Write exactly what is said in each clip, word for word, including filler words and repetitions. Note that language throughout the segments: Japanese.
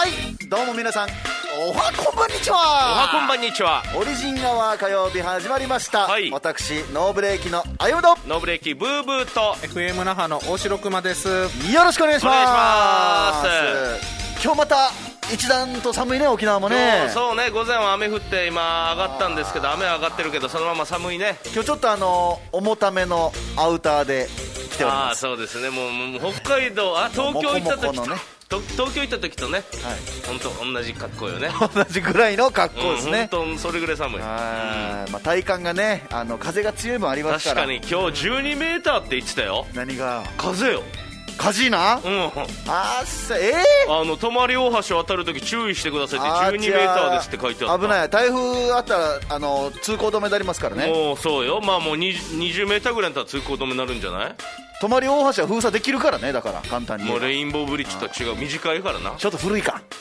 はい、どうも皆さん、おはこんばんにちは。 おはこんばんにちは。 オリジンアワー火曜日始まりました、 はい、 私ノーブレーキのあゆど、 ノーブレーキブーブーとエフエム 那覇の大城熊です。 よろしくお願いします。 お願いします。 今日また一段と寒いね、沖縄もね。 そうね、午前は雨降って今上がったんですけど、雨上がってるけどそのまま寒いね。 今日ちょっとあの重ためのアウターで来ております。 ああ、そうですね。もう、もう北海道、あ、東京行った時と、 もこもこのね、 東京行った時とね、はい、本当同じ格好よね。 同じぐらいの格好ですね。 本当、うん、それぐらい寒い。 あ、まあ、体感がね、あの風が強いもありますから。 確かに今日じゅうにメーターって言ってたよ。 何が風よ。 カジーナ、 うん、 あっさ、えー、あの泊大橋を渡るとき注意してくださいってじゅうにメーターですって書いてあった。 危ない、台風あったらあの通行止めになりますからね。 もうそうよ、まあもうにじゅうメーターぐらいだったら通行止めになるんじゃない。 泊大橋は封鎖できるからね、だから簡単にもうレインボーブリッジと違う、短いからな。 ちょっと古いか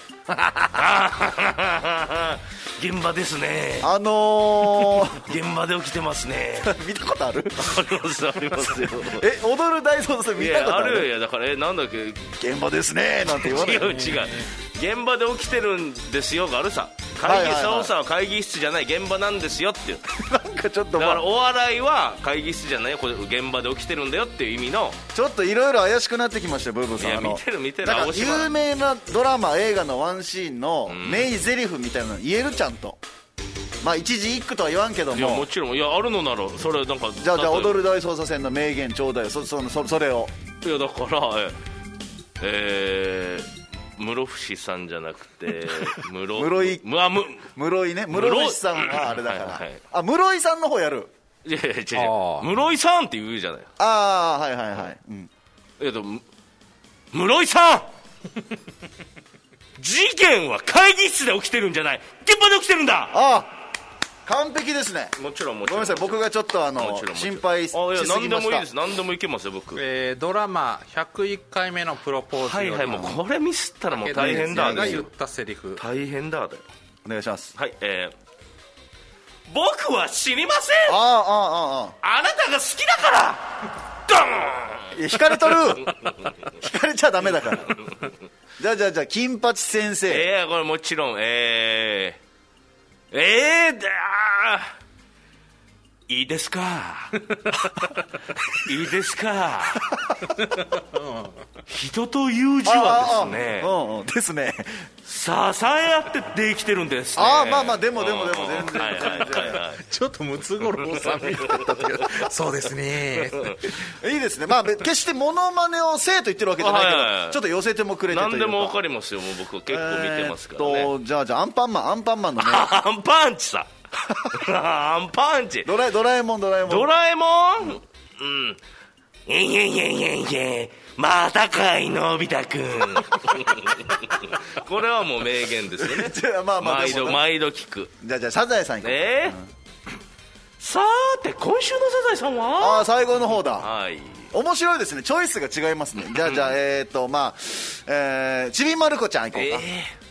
現場ですね。 あのー、 現場で起きてますね。 見たことある？ ありますありますよ。 え、踊る大捜査見たことある？ いや、ある。いや、だからえなんだっけ、 現場ですねなんて言わない。 違う違う、現場で起きてるんですよがあるさ。会議捜査は会議室じゃない、現場なんですよっていう。 なんかちょっと、まあ、 だからお笑いは会議室じゃないよ、これ現場で起きてるんだよっていう意味の。 ちょっといろいろ怪しくなってきましたよ、ブーブーさん。 いや、見てる見てる。 なんか有名なドラマ映画のワンシーンの名台詞みたいなの言える？ちゃんと、まあ一字一句とは言わんけども。 いや、もちろん。いや、あるのならそれなんか。 じゃあじゃあ踊る大捜査線の名言ちょうだいよ。 そ, そ, そ, それを。 いや、だからええー室伏さんじゃなくて室室井むあむ室井ね、室伏さんはあれだから、 はいはい、 あ、室井さんの方やる。 いやいや違う違う、室井さんって言うじゃない。 ああ、はいはいはい、うん、 いやでも室井さん事件は会議室で起きてるんじゃない、現場で起きてるんだ。 ああ、完璧ですね。 もちろんもちろん。 ごめんなさい、僕がちょっとあの心配しすぎました。 あ、いや、何でもいいです、何でもいけますよ僕。 えー、ドラマひゃくいっかいめのプロポーズ。 はいはい、もうこれミスったらもう大変だ。 が言ったセリフ、 大変だだよ。 お願いします。 はい、えー、僕は知りません。 あああああああなたが好きだからドーン。 いや、引かれとる引かれちゃダメだからじゃあじゃあじゃあ金八先生。 えー、これもちろんえー、えー、だーいいですかいいですか人という字はですね、 うんうん、ですね、 支え合ってできてるんですね。 ああ、まあまあ、でもでもでも全然、 はいはいはいはい、 ちょっとムツゴロウさんみたいだったけどそうですねいいですね。まあ決してモノマネをせえと言ってるわけじゃないけど、はいはいはい、ちょっと寄せてもくれてというか。 何でも分かりますよ、もう僕結構見てますからね。 えー、っとじゃあじゃあアンパンマンアンパンマンのねアンパンチさアンパンチドラ、ドラえもんドラえもんドラえもん、うん、いやいやいやいやいや、またかいのび太くんこれはもう名言ですよねじゃあまあまあ毎度毎度聞く。 じゃあじゃあサザエさんいこう。 えーうん、さーて今週のサザエさんは、 ああ、最後の方だ。 はい、 面白いですね、チョイスが違いますね。じゃあじゃあえー、っとまあ、えー、ちびまる子ちゃんいこうか。 えー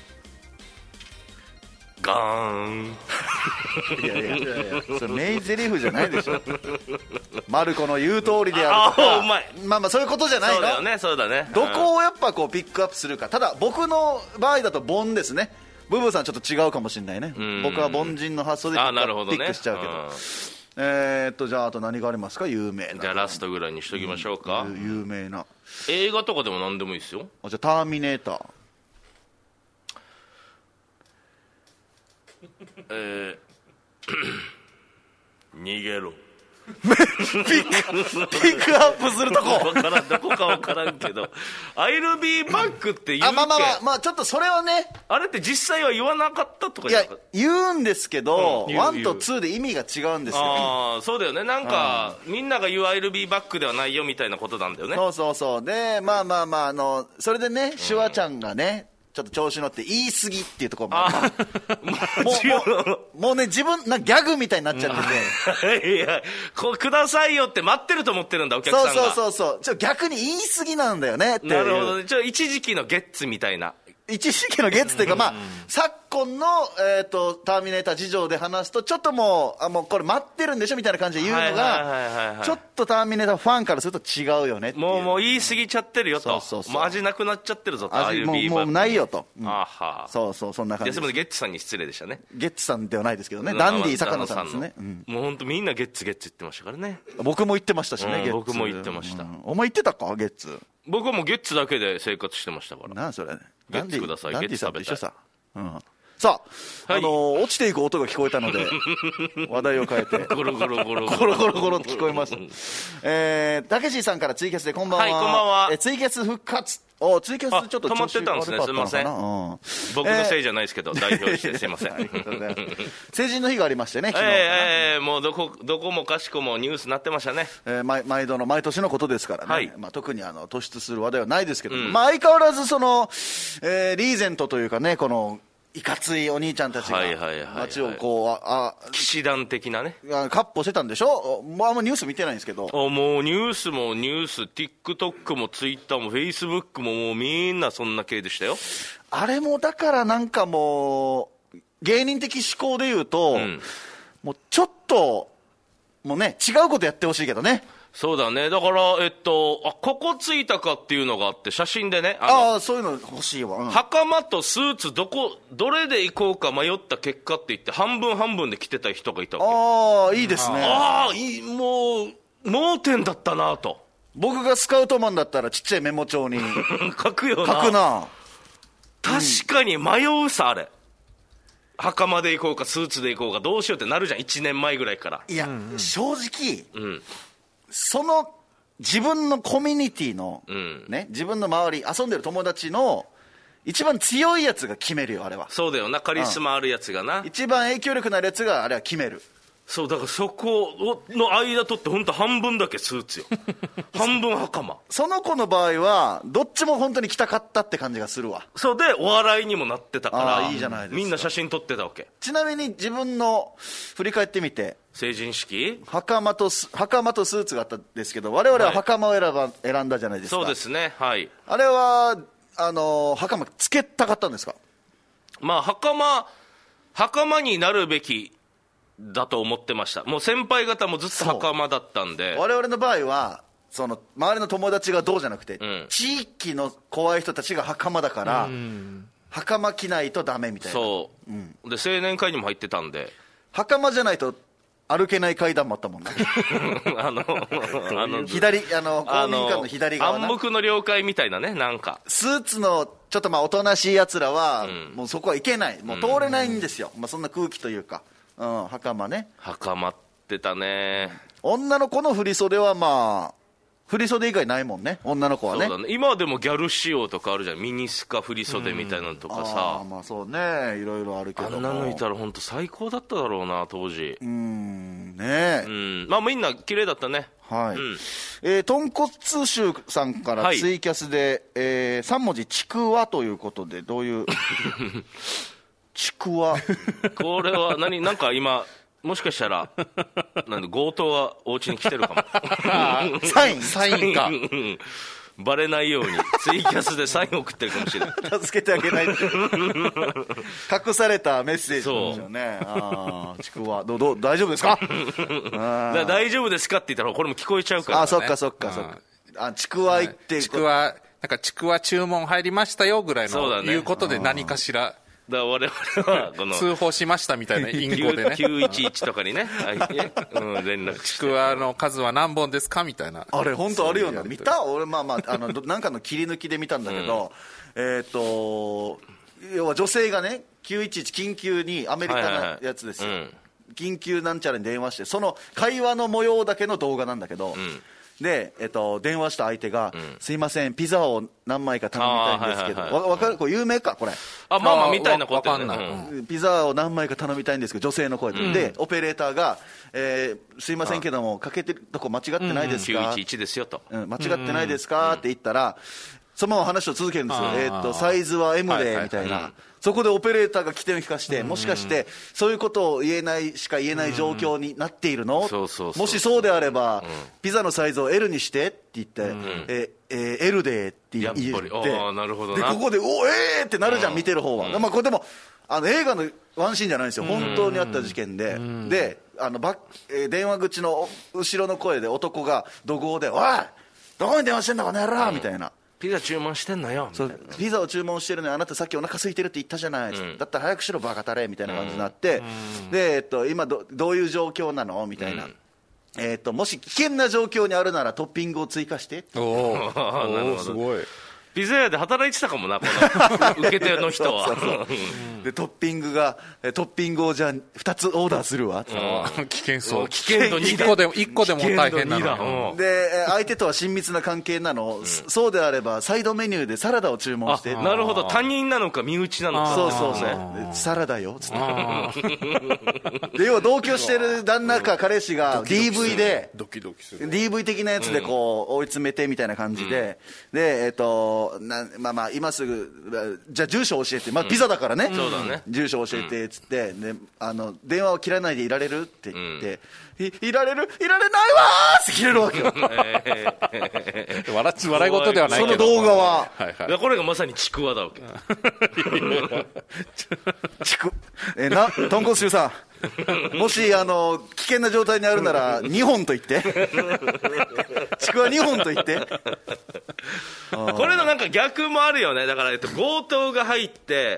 ガーンいやいやいやいや、それ名台詞じゃないでしょマルコの言う通りであるとか、 あ、うまい。 まあまあそういうことじゃないの。 そうだよね、そうだね。 どこをやっぱこうピックアップするか。ただ僕の場合だとボンですね。ブブーさんちょっと違うかもしれないね。僕は凡人の発想でピックアップ、ね、ピックしちゃうけど、えー、っとじゃああと何がありますか、有名な。 じゃあラストぐらいにしときましょうか、 うん、有名な映画とかでも何でもいいですよ。 あ、じゃあターミネーターえー、逃げろピック、ピックアップするとこ分からん、どこか分からんけどI'll be back って言うけ。 あ、まあまあまあ、まあ、ちょっとそれはね、 あれって実際は言わなかったとか。 いや言うんですけど、 うん、 ワンとツーで意味が違うんですよ。 ああ、そうだよね。なんかみんなが言う I'll be back ではないよみたいなことなんだよね。 そうそうそう。でまあまあまあ、あのそれでね、シュワちゃんがねちょっと調子乗って言い過ぎっていうところもあもうもうもうね、自分なんかギャグみたいになっちゃってていや、こうくださいよって待ってると思ってるんだ、お客さんが。 そうそうそうそう、ちょ逆に言い過ぎなんだよねっていう。 なるほどね。ちょ一時期のゲッツみたいな一時期のゲッツというか、まあ、昨今の、えー、とターミネーター事情で話すと、ちょっともう、あもうこれ待ってるんでしょみたいな感じで言うのが、ちょっとターミネーターファンからすると違うよねっていう。 もうもう言い過ぎちゃってるよと、そうそうそう、もう味なくなっちゃってるぞと、 味もうもうないよと、うん、 あはそうそう、そんな感じです。 でもゲッツさんに失礼でしたね。 ゲッツさんではないですけどね、ダンディ坂野さんですね、 うん、もう本当みんなゲッツゲッツ言ってましたからね。 僕も言ってましたしね、 うん、 ゲッツ。 僕も言ってました、うん、 お前言ってたか、ゲッツ。 僕はもうゲッツだけで生活してましたから。 なんそれ、 ゲッツください、ゲッツ食べたい。さ、 うん、さあ、はい、あのー、落ちていく音が聞こえたので話題を変えてゴロゴロゴロゴロゴロゴロと聞こえました。えー、たけしさんからツイキャスでこんばんは。 はい、こんばんは。 えツイキャス復活。おツイキャスちょっと止まってたんですね、すみません、うん、僕のせいじゃないですけど、えー、代表してすみません成人の日がありましてね、昨日、 えー、もうどこどこもかしこもニュースになってましたね、 えー、毎, 毎度の毎年のことですからね、 はい、 まあ、特にあの突出する話題はないですけど、 うん、 まあ、相変わらずその、えー、リーゼントというかね、このいかついお兄ちゃんたちが街をこう、ああ騎士団的なね、 かっ歩してたんでしょ、もうあんまニュース見てないんですけど、 あもうニュースもニュース、TikTok も Twitter も Facebook ももうみんなそんな系でしたよ。 あれもだからなんかもう、芸人的思考で言うと、うん、もうちょっと、もうね、違うことやってほしいけどね。 そうだね、だから、えっと、あここついたかっていうのがあって、写真でね、 ああ、そういうの欲しいわ、うん、 袴とスーツどこ、どれで行こうか迷った結果って言って、半分半分で着てた人がいたわけ。 ああ、いいですね。 ああ、いい、もう、盲点だったなと。 僕がスカウトマンだったら、ちっちゃいメモ帳に書くよな。 書くな。 確かに迷うさ、あれ。袴で行こうか、スーツで行こうか、どうしようってなるじゃん、いちねんまえぐらいから。 いや、うんうん、正直、 うんその自分のコミュニティの、 うんね、自分の周り遊んでる友達の一番強いやつが決めるよ、あれは。 そうだよな、カリスマあるやつがな、 うん、一番影響力のあるやつがあれは決める。 そうだからそこの間取って本当半分だけスーツよ半分袴。 その子の場合はどっちも本当に着たかったって感じがするわ。 そうでお笑いにもなってたからいいじゃないですか、 みんな写真撮ってたわけ。 ちなみに自分の振り返ってみて、 成人式袴と袴とスーツがあったんですけど、我々は袴を選ば、はい、選んだじゃないですか。 そうですね、はい。 あれはあの袴つけたかったんですか。 まあ袴袴になるべきだと思ってました。もう先輩方もずっと袴だったんで。 我々の場合はその周りの友達がどうじゃなくて、うん、地域の怖い人たちが袴だから、うん、袴着ないとダメみたいな。そう、うん、 で青年会にも入ってたんで、 袴じゃないと歩けない階段もあったもんねあのあの左あの公民館の左側な、 暗黙の了解みたいなね、なんかスーツのちょっとまあおとなしいやつらは、うん、もうそこは行けない、もう通れないんですよ、うんまあ、そんな空気というか、うん、袴ね、 袴ってたね。 女の子の振り袖はまあ振り袖以外ないもんね、女の子はね。 そうだね、今でもギャル仕様とかあるじゃん、ミニスカ振り袖みたいなのとかさ、 あまあそうね、いろいろあるけども、 あんなのいたら本当最高だっただろうな当時。 うんねえ、 うん、まあみんな綺麗だったね。 はい、 うん、 えー、豚骨臭さんからツイキャスで、はいえー、さん文字ちくわということで、どういうちくわこれは何、なんか今もしかしたらなんで強盗がお家に来てるかもサインサインかバレないようにツイキャスでサインを送ってるかもしれない助けてあげないって隠されたメッセージなんですよね。あちくわどど大丈夫ですかだ大丈夫ですかって言ったらこれも聞こえちゃうから、ね、 あそっかそっかそっか、あちくわ行って、 はい、ちくわなんかちくわ注文入りましたよぐらいの、ね、いうことで何かしらだから我々はこの通報しましたみたいな隠語でねきゅういちいちとかにね、はいうん、連絡してちくわの数は何本ですかみたいな。 あれ本当あるよな、見た俺まあまああのなんかの切り抜きで見たんだけど、うん、えっ、ー、と要は女性がねきゅういちいち緊急にアメリカのやつですよ、はいはいはいうん、緊急なんちゃらに電話してその会話の模様だけの動画なんだけど、うんでえっと、電話した相手が、うん、すいませんピザを何枚か頼みたいんですけど、はいはいはい、わかるこれ有名かこれあまあまあみたいなことね、 うん、ピザを何枚か頼みたいんですけど女性の声で、うん、でオペレーターが、えー、すいませんけどもかけてるとこ間違ってないですか、 きゅういちいちですよと、 うん、間違ってないですか、うん、って言ったらそのまま話を続けるんですよ、えー、っとサイズは エム で、はい、みたいな、はいはい、そこでオペレーターが起点を聞かして、もしかしてそういうことを言えないしか言えない状況になっているの、もしそうであれば、うん、ピザのサイズを エル にしてって言って、うんええー、L でって言って、 あなるほどな。 でここでおえーってなるじゃん、見てる方は、うん、まあ、これでもあの映画のワンシーンじゃないんですよ、本当にあった事件で、うん、であのバッ、えー、電話口の後ろの声で男が怒号で「おいどこに電話してんだこの野郎」みたいな、 ピザ注文してんのよみたいな、そうピザを注文してるのにあなたさっきお腹空いてるって言ったじゃない、うん、だったら早くしろバカタレみたいな感じになって、うん、で、えっと、今 ど, どういう状況なのみたいな、うん、えー、ともし危険な状況にあるならトッピングを追加しておおすごい。 ピザ屋で働いてたかもなこの受け手の人は。そうそうそうでトッピングがトッピングをじゃあふたつオーダーするわ、 うん、危険そう。 危険度にだいっこでもいっこでも大変なので相手とは親密な関係なの、うん、そうであればサイドメニューでサラダを注文して。 なるほど、他人なのか身内なのか。 そうそうそうサラダよつってで要は同居してる旦那か彼氏が ディーブイ でドキドキするディーブイ 的なやつでこう追い詰めてみたいな感じで、うん、でえっ、ー、となまあまあ今すぐじゃあ住所教えて、まあ、ピザだからね、うん、 そうだね、 住所教えてっつって、うん、であの電話を切らないでいられるって言って、うん、い, いられるいられないわーって切れるわけよ笑, 笑い事ではないけどその動画は、 はいはい、いやこれがまさにちくわだわけちくえな豚骨臭さんもしあの危険な状態にあるならにほんと言ってちくわにほんと言ってこれのなんか逆もあるよね。だから、えっと、強盗が入って、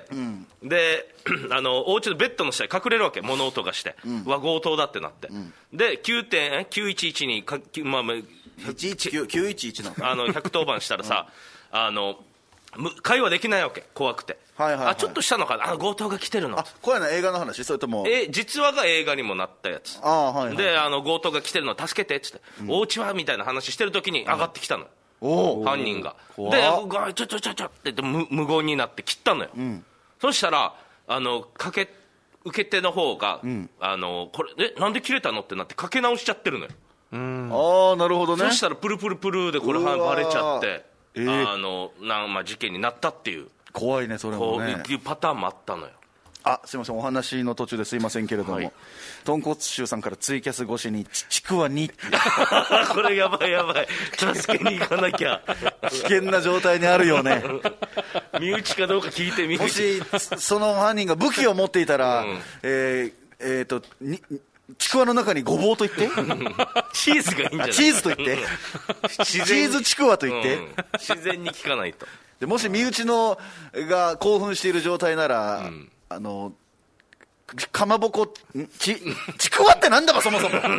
うん、であのお家のベッドの下に隠れるわけ、物音がして、うん、わ強盗だってなって、うん、できゅうきゅういちいちにか、まあ、 きゅういちいちのあのひゃくとおばんしたらさ、うん、あの会話できないわけ、怖くて、はいはいはい、あちょっとしたのかな、あ強盗が来てるの。 あこれは映画の話それともえ実話が映画にもなったやつ。 あ、はいはい、 であの強盗が来てるの助けてっつって、うん、お家はみたいな話してる時に上がってきたの、うん、犯人がでちょちょちょちょって無無言になって切ったのよ、うん、そしたらあのかけ受け手の方が、うん、あのこれえなんで切れたのってなってかけ直しちゃってるのよ。 うん、ああなるほどね。 そしたらプルプルプルでこれバレちゃって、えー、あのな、まあ、事件になったっていう。 怖いねそれもね。 こういうパターンもあったのよ。 あすいませんお話の途中ですいませんけれども、はい、豚骨臭さんからツイキャス越しにちくわにこれやばいやばい助けに行かなきゃ危険な状態にあるよね身内かどうか聞いてみる。 もしその犯人が武器を持っていたら、うん、えー、えーとにちくわの中にごぼうと言ってチーズがいいんじゃない。 チーズと言ってチーズちくわと言って、うん、 自然に聞かないと。 でもし身内のが興奮している状態なら、うん、あのかまぼこちちくわってなんだかそもそも考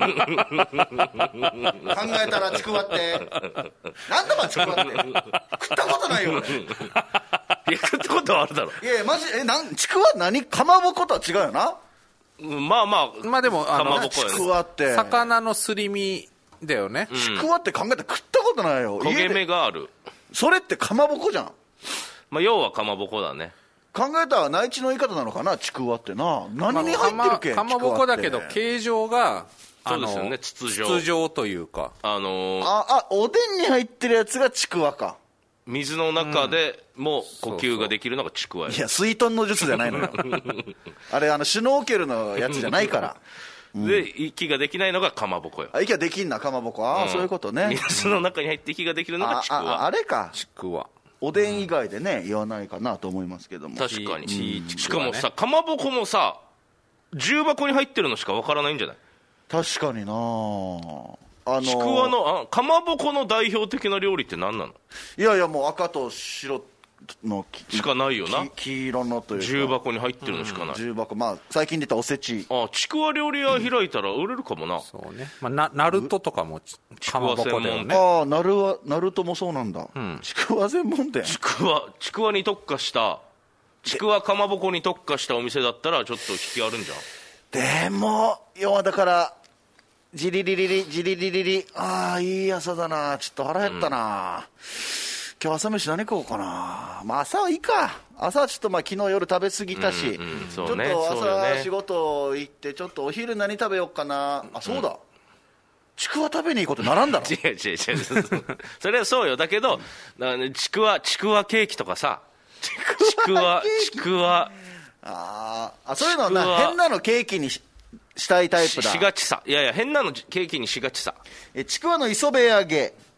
えたらちくわってなんだかちくわって食ったことないよ俺。いや食ったことはあるだろ。 いやいやマジえなんちくわ何かまぼことは違うよな。 まあまあまあでもあのちくわって魚のすり身だよね、 うん、ちくわって考えたら食ったことないよ。 焦げ目がある。 それってかまぼこじゃん。 まあ要はかまぼこだね。 考えたら内地の言い方なのかなちくわってな。何に入ってるっけ、 まあ、かまぼこだけど形状がそうですよね筒状筒状というかあのー、 ああおでんに入ってるやつがちくわか。 水の中でも呼吸ができるのがちくわや、 うん、いや水遁の術じゃないのよあれあのシュノーケルのやつじゃないからで息ができないのがかまぼこよ。 あ息ができんなかまぼこ。ああ、うん、そういうことね。 水の中に入って息ができるのがちくわ。 あ, あ, あれかちくわおでん以外でね言わないかなと思いますけども。 確かに、うん、しかもさかまぼこもさ重箱に入ってるのしかわからないんじゃない。 確かになあのちくわのあかまぼこの代表的な料理って何なの。 いやいやもう赤と白のしかないよな。 黄色のというか重箱に入ってるのしかない、うん、 重箱まあ最近出たおせち。 あちくわ料理屋開いたら売れるかもな、うん、 そうね、まあ、なナルトとかもかまぼこだよね。 ああナルはナルトもそうなんだ、うん、ちくわ専門店。 ちくわちくわに特化したちくわかまぼこに特化したお店だったらちょっと引きあるんじゃん。でも要はだからジリリリリジリリリリああいい朝だなちょっと腹減ったな、うん今日朝飯何食おうかな。まあ朝はいいか。朝はちょっとまあ昨日夜食べ過ぎたし、うんうんね、ちょっと朝仕事行ってちょっとお昼何食べようかな。あそうだ、うん、ちくわ食べに行こうって並んだの。 違う違う違うそれはそうよ。だけどちくわちくわケーキとかさちくわちくわああそういうのはな変なのケーキに し, したいタイプだし, しがちさ。いやいや変なのケーキにしがちさ。 えちくわの磯辺揚げ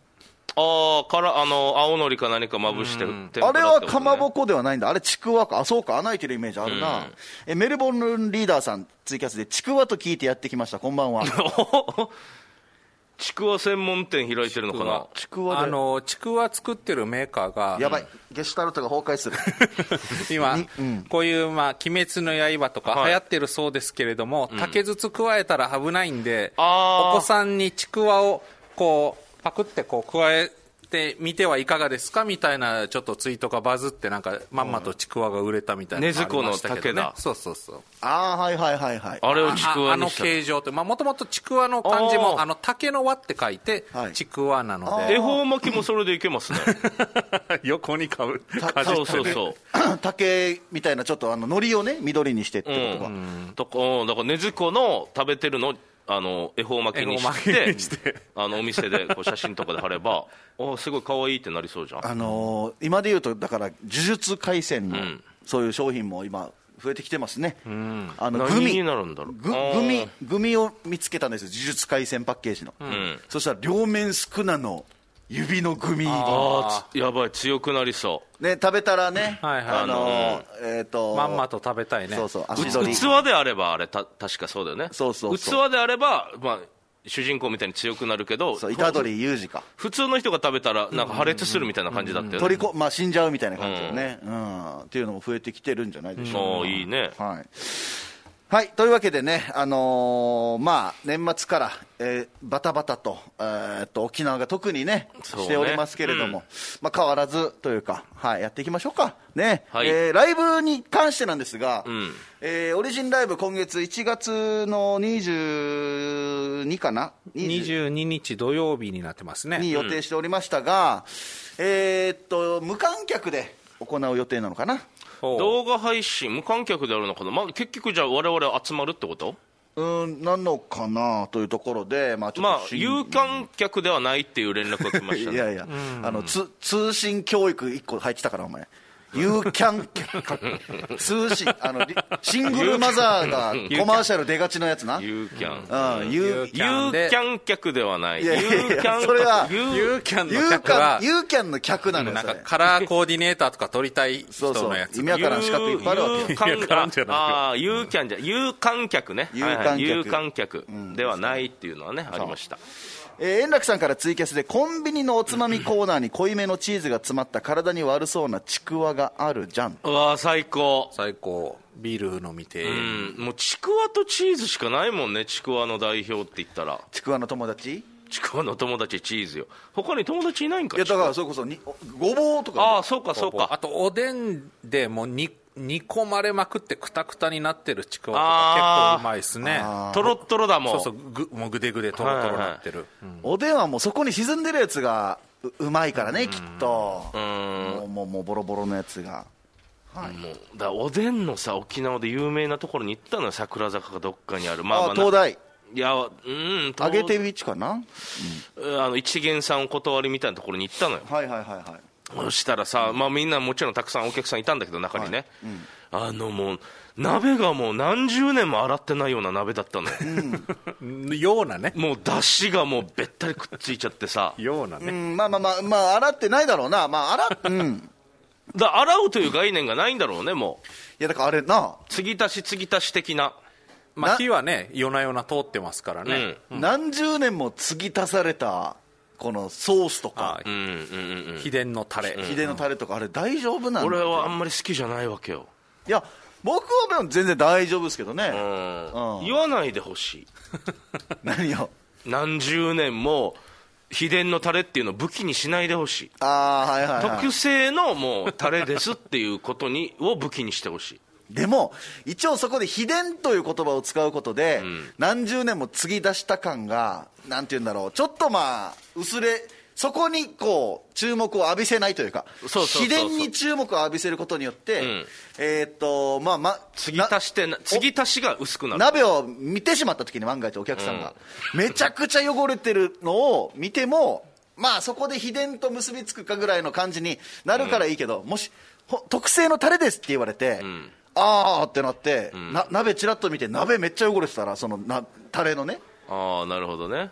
ああ、からあの青のりか何かまぶして、 ね、あれはかまぼこではないんだ、あれちくわか、あ、そうか、穴開いてるイメージあるな、うん、えメルボルンリーダーさん、ツイキャスでちくわと聞いてやってきました、こんばんは。 ちくわ専門店開いてるのかな。 ちくわであのちくわ作ってるメーカーがやばい、ゲシュタルトが崩壊する今、うん、こういう、まあ、鬼滅の刃とか流行ってるそうですけれども、はい、竹筒加えたら危ないんで、うん、お子さんにちくわをこうパクってこう加えてみてはいかがですかみたいなちょっとツイートがバズって、なんかまんまとちくわが売れたみたいなのがありましたけど、ね、 ねずこの竹だ。 そうそうそう。 ああ、はいはいはいはい。 あれをちくわにした。 あの形状って、もともとちくわの漢字もあの竹の輪って書いてちくわなので、 恵方巻きもそれでいけますね。 横にかぶかじそうそうそう竹みたいなちょっとあの海苔をね緑にしてってことか、うんうん、だからだからねずこの食べてるのあの恵方巻きにしてしてあのお店でこう写真とかで貼ればおすごい可愛いってなりそうじゃん。 あのー、今でいうとだから呪術廻戦のそういう商品も今増えてきてますね、うん、あのグミになるんだろうググミグミを見つけたんですよ、呪術廻戦パッケージの、うん、そしたら両面宿儺の指のグミ、 ああやばい強くなりそうね、食べたらね、 はいはい、 あのーえー、とまんまと食べたいね。 そうそう足取り器であればあれた確かそうだよね。 そうそうそう器であれば、まあ、主人公みたいに強くなるけど、 そう虎杖裕二か普通の人が食べたらなんか破裂するみたいな感じだったよね、 取りこ、まあ、死んじゃうみたいな感じだよね、うん、うん、っていうのも増えてきてるんじゃないでしょうか、 うん、いいね、 はいはい、というわけでね、あのーまあ、年末から、えー、バタバタと、えー、っと沖縄が特にね、しておりますけれども、うん、まあ、変わらずというか、はい、やっていきましょうか、ね、はい、えー、ライブに関してなんですが、うん、えー、オリジンライブ、今月いちがつのにじゅうにかな、 にじゅうににち土曜日になってますね、 に予定しておりましたが、うん、えー、っと無観客で行う予定なのかな。 動画配信無観客であるのかな、まあ、結局じゃあ我々集まるってこと？ うんなのかなというところで、まあ、ちょっと、まあ、 有観客ではないっていう連絡が来ましたね。 いやいや、あのつ通信教育いっこ入ってたからお前有観客通信あのシングルマザーがコマーシャル出がちのやつな。 有キャン、 うん、有キャン客ではない。 いやいやいやそれは有キャンの客は有キャンの客なのよ。 なんかカラーコーディネーターとか撮りたい人のやつ。 そうそう意味わからん資格いっぱいあるわけ。 ああ有キャンじゃ有観客ね。有観客、有観客ではないっていうのはね、ありました。 えー、円楽さんからツイキャスでコンビニのおつまみコーナーに濃いめのチーズが詰まった体に悪そうなちくわがあるじゃん。 うわ最高最高。ビール飲みて、うん、 もうちくわとチーズしかないもんね。ちくわの代表って言ったらちくわの友達ちくわの友達チーズよ。他に友達いないんか。 いやだからそれこそにごぼうとか、 ああそうかそうか。 あとおでんでもうに煮込まれまくってくたくたになってるちくわとか結構うまいですね。 トロットロだもん。 そうそうぐもうぐでぐでトロトロなってる、はいはい、 うん、おでんはもうそこに沈んでるやつが う, うまいからね、きっと。うんもうもうもうボロボロのやつが、 はい、もうだおでんのさ沖縄で有名なところに行ったのよ。桜坂かどっかにある、まあまあ、 あ東大いやうん揚げてビーチかな、 うん、あの一元さんお断りみたいなところに行ったのよ。 はいはいはいはい。 そしたらさ、まあ、みんなもちろんたくさんお客さんいたんだけど中にね、はいうん、あのもう鍋がもう何十年も洗ってないような鍋だったのよ、 うん、ようなね。 もう出汁がもうべったりくっついちゃってさようなね、 うん、まあまあまあ、まあ、洗ってないだろうな、まあ洗っ、うん、 だ洗うという概念がないんだろうねもう。 いやだからあれな継ぎ足し継ぎ足し的な、 まあ、火はね夜な夜な通ってますからね、 うんうん、何十年も継ぎ足されたこのソースとか、 うんうんうん、秘伝のタレ、 うん、秘伝のタレとかあれ大丈夫なんだ。 俺はあんまり好きじゃないわけよ。 いや僕は全然大丈夫ですけどね、 うんうん、言わないでほしい何よ何十年も秘伝のタレっていうのを武器にしないでほしい。 あ、はいはいはい、 特製のもうタレですっていうことにを武器にしてほしい。 でも一応そこで秘伝という言葉を使うことで、うん、何十年も継ぎ出した感がなんていうんだろう、ちょっとまあ薄れ、そこにこう注目を浴びせないというか、秘伝に注目を浴びせることによって、うん、えー、っとまあま継ぎ足して継ぎ足しが薄くなる。 鍋を見てしまった時に万が一お客さんが、うん、めちゃくちゃ汚れてるのを見てもまあそこで秘伝と結びつくかぐらいの感じになるからいいけど、うん、もし特製のタレですって言われて、うん、あーってなって、うん、な鍋ちらっと見て鍋めっちゃ汚れてたらそのなタレのね、 ああなるほどね、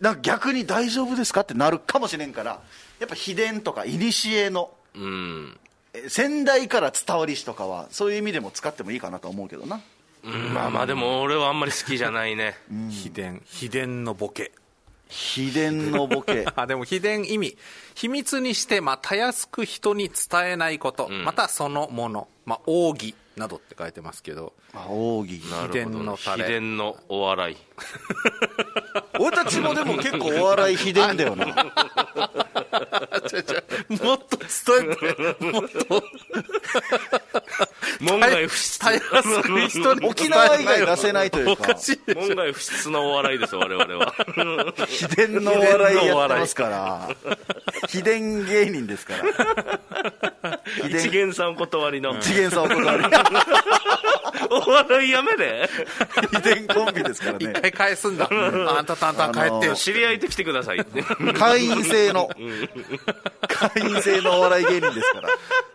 なんか逆に大丈夫ですかってなるかもしれんから、やっぱ秘伝とかいにしえの、うん、先代から伝わりしとかはそういう意味でも使ってもいいかなと思うけどな。 うん、まあまあでも俺はあんまり好きじゃないね、 うん、秘伝秘伝のボケ秘伝のボケあでも秘伝意味秘密にして、まあ、たやすく人に伝えないこと、うん、またそのもの、まあ、奥義などって書いてますけど、 あ奥義秘伝のタレ秘伝のお笑い俺たちもでも結構お笑い秘伝だよなちょちょもっと伝えてもっと門外不出たやすく人に沖縄以外出せないというか門外不出のお笑いですよ我々は秘伝のお笑いやってますから秘伝芸人ですから一元さんお断りの一元さんお断りお笑いやめで秘伝コンビですからね。 一回返すんだ、うん、あんたたんたん帰ってよ、 知り合いと来てくださいって会員制の、うん、会員制のお笑い芸人です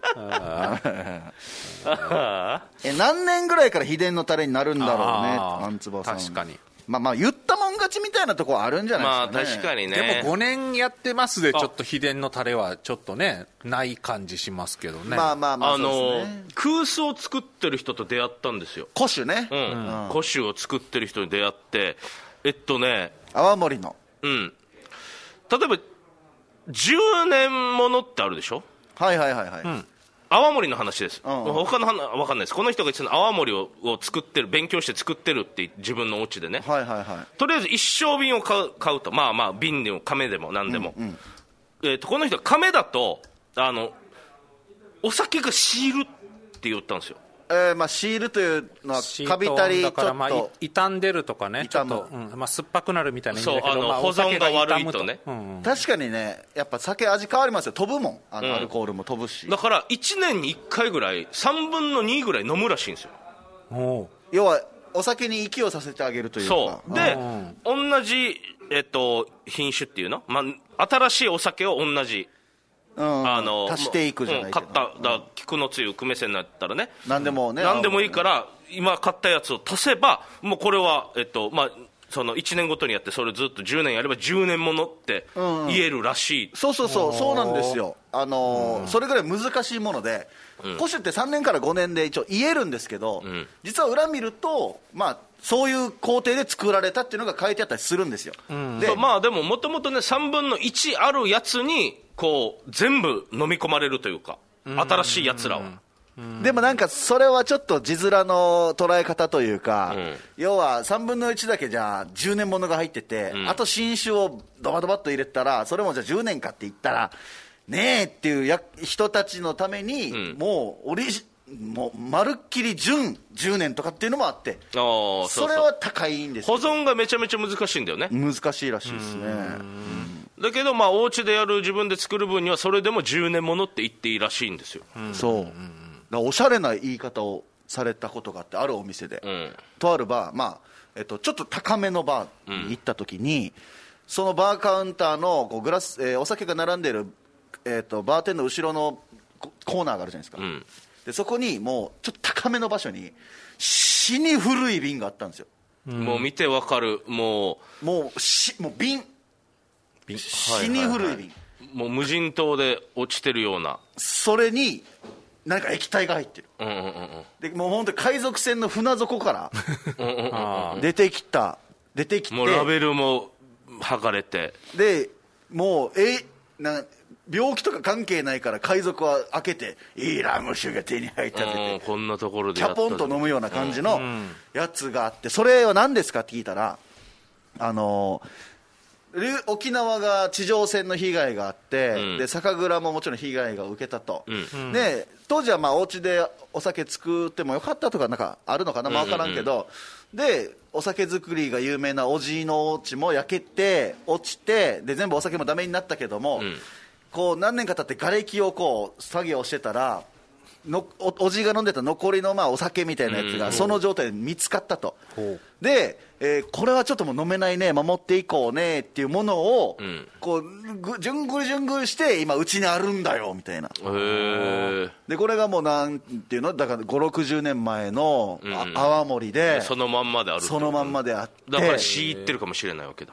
からえ何年ぐらいから秘伝のタレになるんだろうね、あんつばさん。 確かにまあまあ言ったもん勝ちみたいなところあるんじゃないですかね。 まあ確かにね。 でもごねんやってますでちょっと秘伝のタレはちょっとねない感じしますけどね。 まあまあまあ、 あのーね、空須を作ってる人と出会ったんですよ。 古酒ね、 うんうん、古酒を作ってる人に出会ってえっとね泡盛の、 うん、例えばじゅうねんものってあるでしょ。 はいはいはいはい、うん、 泡盛の話です、うんうん、他の話は分かんないです。この人が言ってた泡盛をを作ってる勉強して作ってるって自分のお家でね、 はいはいはい、 とりあえず一升瓶を買う、買うとまあまあ瓶でも亀でも何でも、うんうん、えー、とこの人は亀だとあのお酒がシールって言ったんですよ。 えーまあ、シールというのはカビたりちょっと、 まあ、傷んでるとかねちょっと、うんまあ、酸っぱくなるみたいな意味だけど、 そうあの、まあ、保存が悪いとね、 うんうん、確かにねやっぱ酒味変わりますよ。飛ぶもんあの、うん、アルコールも飛ぶし。 だからいちねんにいっかいぐらいさんぶんのにぐらい飲むらしいんですよ。 お要はお酒に息をさせてあげるというか。 そうで同じ、えっと、品種っていうの、まあ、新しいお酒を同じうん、あの足していくじゃないけど、 うん、買っただ菊のつゆ久米線になったらね何でもね何でもいいから今買ったやつを足せばもうこれは、えっとまあ、そのいちねんごとにやってそれずっとじゅうねんやればじゅうねんものって言えるらしい、うん、 そうそうそうそうなんですよ。あのーうん、それぐらい難しいもので、うん、古酒ってさんねんからごねんで一応言えるんですけど、うん、実は裏見るとまあそういう工程で作られたっていうのが書いてあったりするんですよ、うん、 でまあでももともとねさんぶんのいちあるやつにこう全部飲み込まれるというか新しいやつらを、 でもなんかそれはちょっと字面の捉え方というか、うん、要はさんぶんのいちだけじゃあじゅうねんものが入ってて、うん、あと新酒をドバドバっと入れたらそれもじゃあじゅうねんかって言ったらねえっていうや人たちのために、うん、もうオリジもうまるっきり純じゅうねんとかっていうのもあって、あそうそうそれは高いんですよ。 保存がめちゃめちゃ難しいんだよね。 難しいらしいですね。 だけどまあお家でやる自分で作る分にはそれでもじゅうねんものって言っていいらしいんですよ、 うん、そうだからおしゃれな言い方をされたことがあってあるお店で、うん、とあるバー、まあえっと、ちょっと高めのバーに行った時に、うん、そのバーカウンターのこうグラス、えー、お酒が並んでいる、えー、とバーテンの後ろのコーナーがあるじゃないですか、うん、でそこにもうちょっと高めの場所に死に古い瓶があったんですよ、 うん、もう見てわかるもうもうしもう瓶死に古い瓶、はいはいはい、 もう無人島で落ちてるようなそれに何か液体が入ってる、うんうんうん、でもう本当に海賊船の船底から出てきた出てきてもうラベルも剥がれてでもうえな病気とか関係ないから海賊は開けていいラム酒が手に入ったってて、 うん、こんなところでキャポンと飲むような感じのやつがあってそれは何ですかって聞いたらあの沖縄が地上戦の被害があって、うん、で酒蔵ももちろん被害が受けたと、うん、で当時はまあお家でお酒作ってもよかったとかなんかあるのかな、まあ、分からんけど、うんうんうん、でお酒作りが有名なおじいのお家も焼けて落ちてで全部お酒もダメになったけども、うん、こう何年か経って瓦礫をこう作業してたらの お, おじいが飲んでた残りのまあお酒みたいなやつがその状態で見つかったと、うん、で、えー、これはちょっともう飲めないね守っていこうねっていうものを、うん、こうじゅんぐりじゅんぐりして今うちにあるんだよみたいな。へでこれがもうなんていうのだからごじゅうろくじゅうねんまえの、うん、泡盛でそのまんまであるそのまんまであってだから死いってるかもしれないわけだ。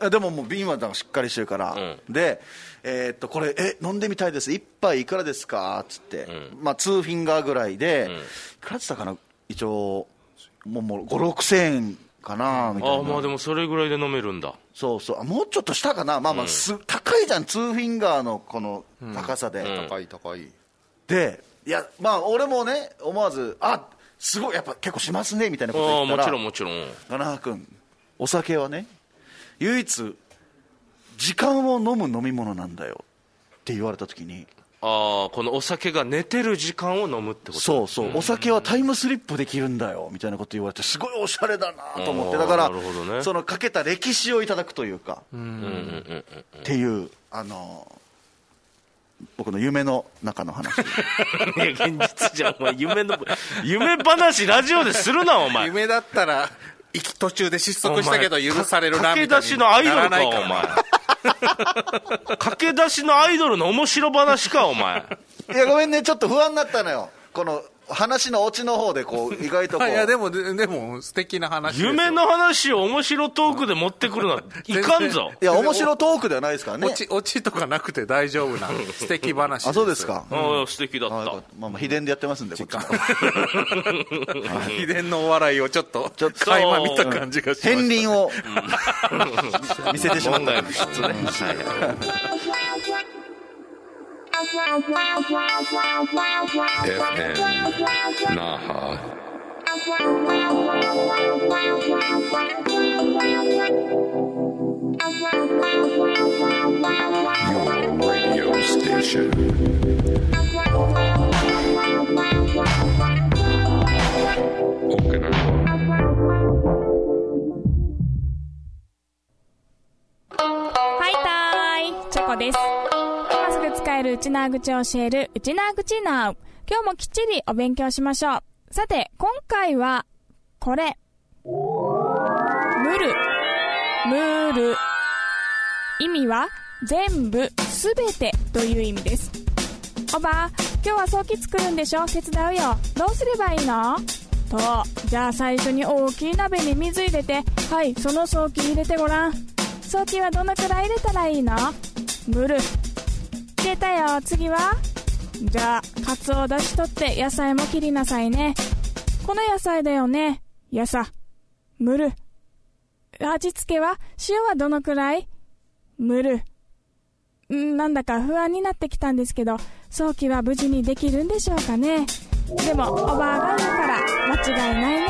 でももう瓶はだからしっかりしてるから、うん、で、えー、っとこれえ飲んでみたいです、一杯いくらですかっつって、うん、まあツーフィンガーぐらいで、うん、いくらっつったかな、一応もうもうごろくせんえんかなみたいな。 あまあでもそれぐらいで飲めるんだ。 そうそう、もうちょっとしたかな、まあまあす、うん、高いじゃんツーフィンガーのこの高さで、うん、 高い高いで、いやまあ俺もね思わずあすごいやっぱ結構しますねみたいなこと言ったら、 もちろんもちろん、 ガナハ君お酒はね唯一時間を飲む飲み物なんだよって言われた時に、 ああこのお酒が寝てる時間を飲むってこと。 そうそう、うん、お酒はタイムスリップできるんだよみたいなこと言われて、すごいおしゃれだなと思って、だから、ね、そのかけた歴史をいただくというか、うん、っていうあの僕の夢の中の話。いや現実じゃんお前、夢の夢話ラジオでするなお前。 夢だったら途中で失速したけど許されるなみたいに駆け出しのアイドルかお前。駆け出しのアイドルの面白話かお前。 いやごめんね、ちょっと不安になったのよ、この話のオチの方でこう意外とこういやでもでも素敵な話ですよ。 夢の話を面白トークで持ってくるのはいかんぞ。 いや面白トークではないですからね。 オチ、オチとかなくて大丈夫な素敵話です。 あそうですか、 うん、素敵だった。 あ、まあ、まあ秘伝でやってますんでこっち秘伝のお笑いをちょっとちょっと垣間見た感じがしました。 片鱗を見せてしまったんですね。 エフエム Naha Your radio station Okinawa。 はいたーい、チョコです。今すぐ使えるうちなー口を教えるうちなー口なー。今日もきっちりお勉強しましょう。さて今回はこれ、むるむる、意味は全部すべてという意味です。おば、今日は早期作るんでしょ、手伝うよ。どうすればいいのと、じゃあ最初に大きい鍋に水入れて、はい、その早期入れてごらん。早期はどのくらい入れたらいいの？むる。入れたよ。次は？じゃあカツオ出し取って野菜も切りなさいね。この野菜だよね。やさ。むる。味付けは？塩はどのくらい？むる。んなんだか不安になってきたんですけど、早期は無事にできるんでしょうかね。でもおばあが言うから間違いないね。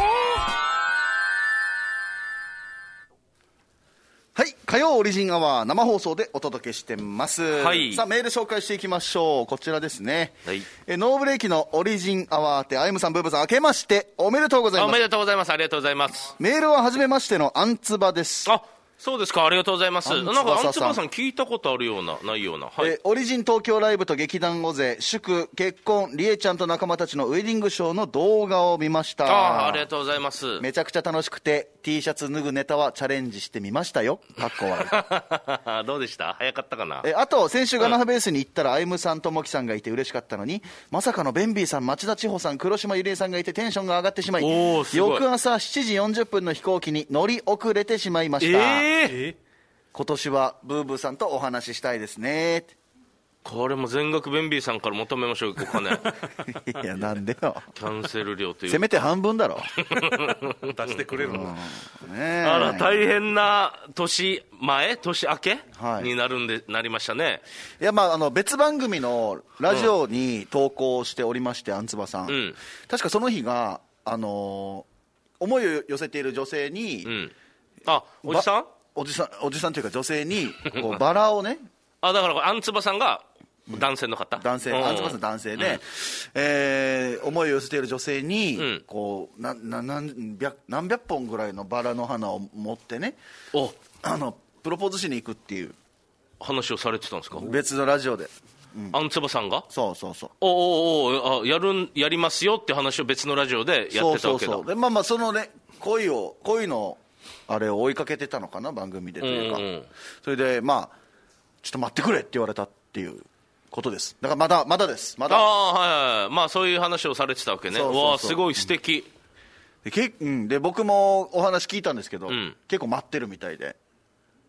はい、火曜オリジンアワー生放送でお届けしてます、 はい、 さあメール紹介していきましょう。こちらですね、 はい、 えノーブレーキのオリジンアワーってあゆむさんブーブさん明けましておめでとうございます。 おめでとうございます。ありがとうございます。 メールは初めましてのアンツバです。 あ、そうですか、ありがとうございます。なんかアンツバさん聞いたことあるようなないような、はい、 えオリジン東京ライブと劇団御勢祝結婚りえちゃんと仲間たちのウェディングショーの動画を見ました。 あありがとうございます。 めちゃくちゃ楽しくて T シャツ脱ぐネタはチャレンジしてみましたよ。かっこ悪い。 どうでした？早かったかな。 えあと先週ガナハベースに行ったらあゆむさんともきさんがいて嬉しかったのに、まさかのベンビーさん町田千穂さん黒島ゆりえさんがいてテンションが上がってしまい、翌朝しちじよんじゅっぷんの飛行機に乗り遅れてしまいました。 えー今年はブーブーさんとお話ししたいですね。 これも全額ベンビーさんから求めましょう。お金いやなんでよ、 キャンセル料というせめて半分だろ。 出してくれるの、 うんね、あら大変な年前年明け、はい、になるんでなりましたね。 いや、まあ、あの別番組のラジオに投稿しておりまして、うん、アンツバさん、うん、確かその日が、あのー、思いを寄せている女性に、 うん、あおじさんおじさん、おじさんというか女性にこうバラをねあだからアンツバさんが男性の方、 男性、アンツバさん男性で、うんえー、思いを寄せている女性に、うん、こうなな何百何百本ぐらいのバラの花を持ってね、 おあのプロポーズしに行くっていう話をされてたんですか？ 別のラジオで、 うん、アンツバさんがそうそうそうおおおあやるやりますよって話を別のラジオでやってたわけだ。そうそうそうで、まあまあそのね恋を恋のあれを追いかけてたのかな番組でというか、うんうん、それでまあちょっと待ってくれって言われたっていうことです。だからまだまだですまだ。 ああはいはい、まあそういう話をされてたわけね。うわすごい素敵、 うん、でけ、うん、で僕もお話聞いたんですけど、うん、結構待ってるみたいで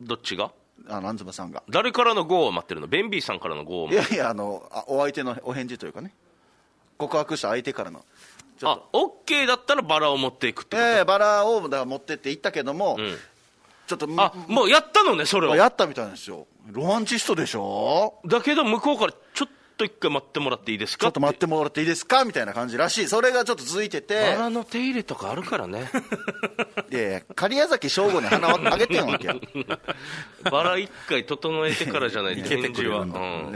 どっちが？ あの安妻さんが。 誰からのゴーを待ってるの？ベンビーさんからのゴーを待ってる？ いやいや、あのあお相手のお返事というかね、告白した相手からの。 あ、オッケーだったらバラを持っていくってこと？ ええ、バラをだから持ってって言ったけども、うん、ちょっとあ、もうやったのね、それを。 やったみたいなんですよ。ロマンチストでしょ。 だけど向こうからちょっと一回待ってもらっていいですか、 ちょっと待ってもらっていいですかみたいな感じらしい。それがちょっと続いてて、 バラの手入れとかあるからね。 いやいや、狩矢崎省吾に花をあげてんわけや。 バラ一回整えてからじゃないと返事は、うん、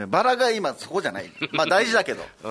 バラが今そこじゃない。まあ大事だけど、うん、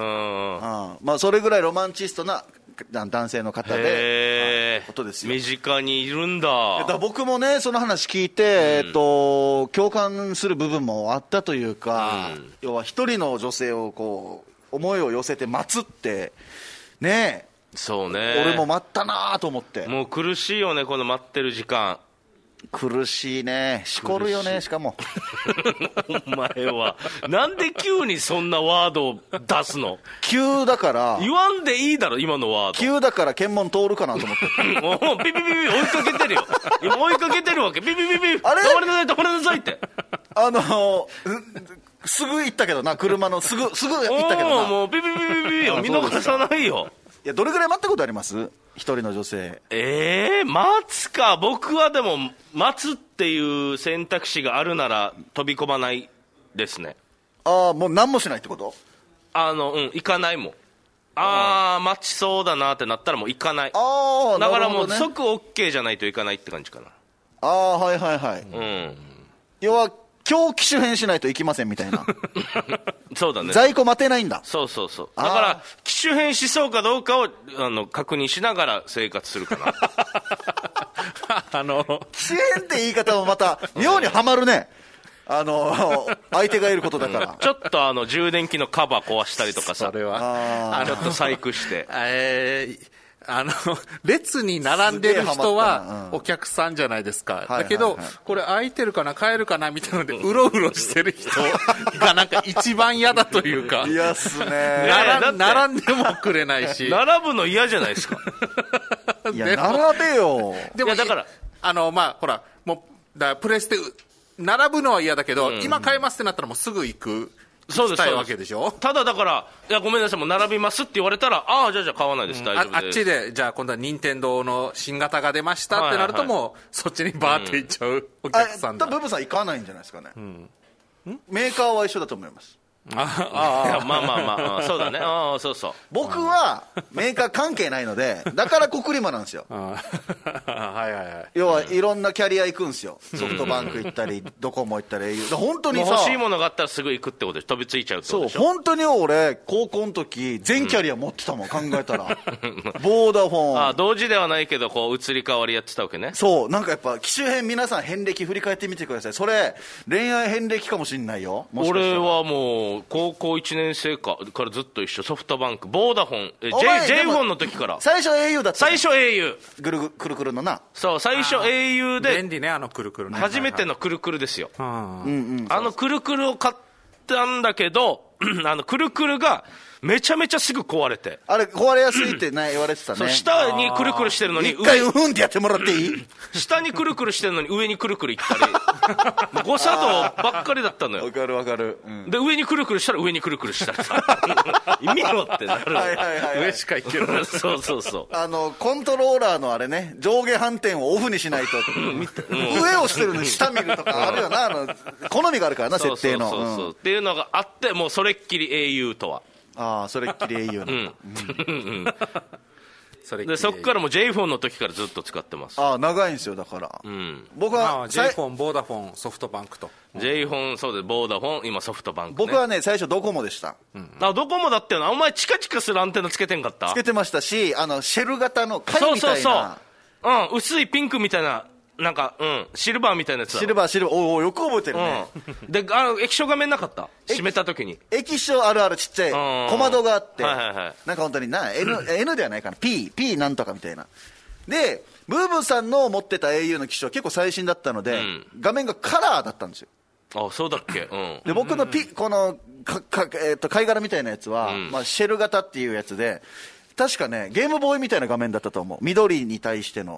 まあそれぐらいロマンチストな男性の方で、ことですよ。 身近にいるんだ。 だ僕もね、その話聞いて、うん、えっと、共感する部分もあったというか、うん、要は一人の女性をこう思いを寄せて待つってねえ、 そうね、 俺も待ったなと思って。 もう苦しいよね、この待ってる時間。 苦しいね、しこるよね、しかも。 お前はなんで急にそんなワードを出すの？ 急だから言わんでいいだろ、今のワード。 急だから検問通るかなと思ってもうビビビビ追いかけてるよ。今追いかけてるわけ。ビビビビあれ止まりなさい止まりなさいって。 あのすぐ行ったけどな、車のすぐすぐ行ったけどな。 もうビビビビビビよ、見逃さないよ。 いや、どれぐらい待ったことあります？一人の女性。 ええー、待つか。僕はでも待つっていう選択肢があるなら飛び込まないですね。 ああ、もう何もしないってこと？ あの、うん、行かないもん。ああ、待ちそうだなってなったらもう行かない。 ああ、 だからもう即 OK じゃないと行かないって感じかな。 ああ、はいはいはい。うん。要は今日機種変しないといきませんみたいな。 そうだね。 在庫待てないんだ。 そうそうそう。だから機種変しそうかどうかをあの確認しながら生活するかな。 あの機種変って言い方もまた妙にはまるね。あの相手がいることだから。 ちょっとあの充電器のカバー壊したりとかさ。 それはちょっと細工して。 えーあの列に並んでる人はお客さんじゃないですか、だけどこれ空いてるかな買えるかなみたいなのでうろうろしてる人がなんか一番嫌だというか。 嫌っすね。 並, 並んでもくれないし。 並ぶの嫌じゃないですか。 いや並べよ。 でもだからあのまあほらもうだプレステ並ぶのは嫌だけど、うん、今買えますってなったらもうすぐ行く。そうです、わけでしょ。 ただだからいやごめんなさいもう並びますって言われたらああじゃあじゃあ買わないです、うん、大丈夫です。 あ, あっちでじゃあ今度は任天堂の新型が出ましたってなると、はいはい、もうそっちにバーって行っちゃうお客さんだ。 ブブさん行かないんじゃないですかね、うん、メーカーは一緒だと思います。 ああまあまあまあそうだね。ああそうそう。 僕はメーカー関係ないのでだからコクリマなんですよ。 はいはいはい。 要はいろんなキャリア行くんですよ。ソフトバンク行ったりドコモ行ったり。本当にさ欲しいものがあったらすぐ行くってことで飛びついちゃうってことでしょ。 そう本当に俺高校の時全キャリア持ってたもん、考えたら。ボーダフォン。 あ同時ではないけどこう移り変わりやってたわけね。 そうなんかやっぱ機種変皆さん遍歴振り返ってみてください。それ恋愛遍歴かもしれないよ。もしかしたら俺はもう高校いちねん生かからずっと一緒。ソフトバンクボーダフォン J, J フォンの時から最初 エーユー だった。 最初 エーユーぐるぐくるくるのな。 そう最初 エーユー で便利ねあのくるくるね。 初めてのくるくるですよ。 あ、 うんうん、あのくるくるを買ったんだけどあのくるくるがめちゃめちゃすぐ壊れて。 あれ壊れやすいって、ね、言われてたね。 そう下にくるくるしてるのに一回うんってやってもらっていい？ 下にくるくるしてるのに上にくるくるいったりもう誤作動ばっかりだったのよ。 わかるわかる、うん、 で上にくるくるしたら上にくるくるしたらさ意味ろってなる。 はいはいはい、はい、 上しかいけないそうそうそうあのコントローラーのあれね上下反転をオフにしないと上をしてるのに下見るとかあるよな。あの好みがあるからな設定の。 そうそうそうそう、うん、っていうのがあってもうそれっきり エーユー とはああそれっきり エーユー なんだ、うんうんそれでそっからもう J フォンの時からずっと使ってます。 ああ長いんですよだから、うん、僕は J フォンボーダフォンソフトバンクと J フォンそうですボーダフォン今ソフトバンク、ね、 僕はね最初ドコモでした、 うん、あドコモだったよな。お前チカチカするアンテナつけてんかった？ つけてましたしあのシェル型の貝みたいな。そうそうそう、うん、薄いピンクみたいななんか、うん、シルバーみたいなやつだ。 シルバーシルバーおおよく覚えてるね、 うん、であの液晶画面なかった？閉めた時に液晶あるあるちっちゃい小窓があって、 はいはいはい、 なんか本当にな N, N ではないかな P, P なんとかみたいなでブーブーさんの持ってた エーユー の機種は結構最新だったので、うん、画面がカラーだったんですよ。 あそうだっけ、うん、 で僕のピ、うん、このかか、えー、と貝殻みたいなやつは、うんまあ、シェル型っていうやつで確かねゲームボーイみたいな画面だったと思う。緑に対しての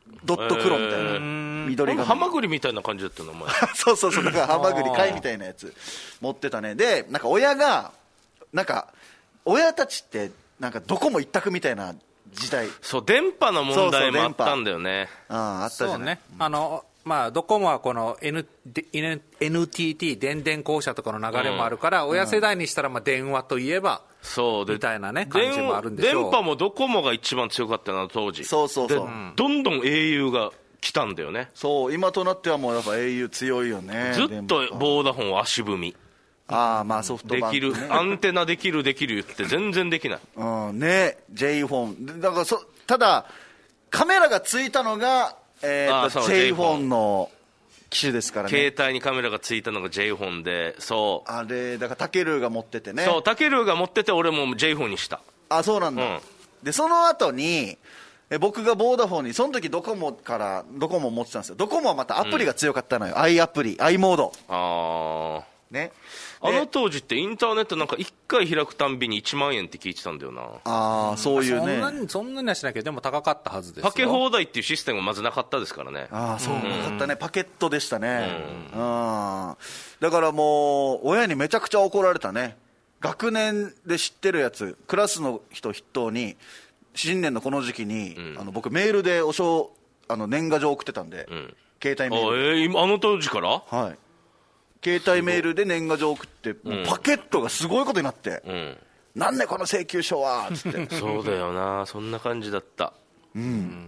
ドット黒みたいな、えー、緑がハマグリみたいな感じだったのお前そうそうそう、だからハマグリ貝みたいなやつ持ってたね。でなんか親がなんか親たちってなんかどこも一択みたいな時代、 そう電波の問題もあったんだよね。 ああ、あったじゃない。 そうね、あのまあ、ドコモはこの N エヌティーティー 電電公社とかの流れもあるから、うん、親世代にしたらまあ電話といえば、そうでみたいなね感じもあるんでしょう。 電波もドコモが一番強かったな当時。 そうそうそう、 でどんどん エーユー が来たんだよね。 そう今となってはもうやっぱ エーユー 強いよね。 ずっとボーダフォンは足踏み。 ああまあソフトバンク、ね、 できるアンテナできるできる言って全然できない。 うんね J フォンだからそただカメラがついたのが、えー、と J フォンの機種ですからね。 携帯にカメラがついたのが J フォンで、そうあれだからタケルーが持っててね。 そうタケルーが持ってて俺も J フォンにした。 あそうなんだ、うん、でその後にえ僕がボーダフォンにその時ドコモからドコモ持ってたんですよ。ドコモはまたアプリが強かったのよ、うん、i アプリ i モード。 ああね、 あの当時ってインターネットなんかいっかい開くたんびにいちまんえんって聞いてたんだよな。 ああそういうね、 そんなにそんなにはしないけどでも高かったはずですよ。 パケ放題っていうシステムがまずなかったですからね。 ああそうなかったね、うん、パケットでしたね、うん、だからもう親にめちゃくちゃ怒られたね。学年で知ってるやつクラスの人筆頭に新年のこの時期に、うん、あの僕メールでお正あの年賀状送ってたんで、うん、携帯メールで。 あ、えー、あの当時から。 はい携帯メールで年賀状送って、もうパケットがすごいことになって、うん、なんでこの請求書はっつってそうだよな、そんな感じだった、 うんうん、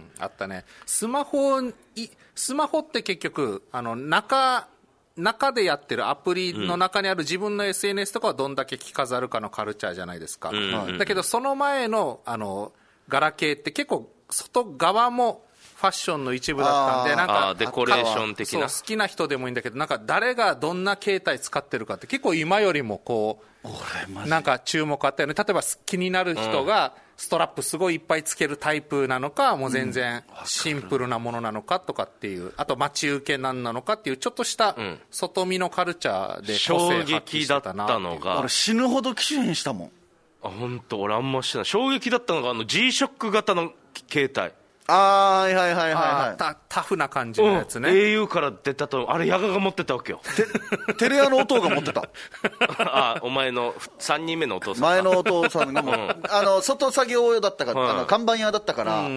あったね。スマホスマホって結局あの中中でやってるアプリの中にある自分の エスエヌエス とかはどんだけ着飾るかのカルチャーじゃないですか、うん、だけどその前のあのガラケーって結構外側もファッションの一部だったんで、なんかデコレーション的な、 そう好きな人でもいいんだけど、なんか誰がどんな携帯使ってるかって結構今よりもこうなんか注目あったよね。例えば気になる人がストラップすごいいっぱいつけるタイプなのか、もう全然シンプルなものなのかとかっていう、あと待ち受けなんなのかっていうちょっとした外見のカルチャーで個性発揮してたなっていう。 衝撃だったのが俺死ぬほど機種変したもん。 あ本当俺あんましてない。衝撃だったのがあの G ショック型の携帯。 あーはいはいはいはい、 タ, タフな感じのやつね、 うん、エーユー から出たとあれヤガが持ってたわけよ。 テレアのお父が持ってたあお前のさんにんめのお父さん、 前のお父さんがもう、うん、あの外作業だったから、うん、あの看板屋だったから、うんうん、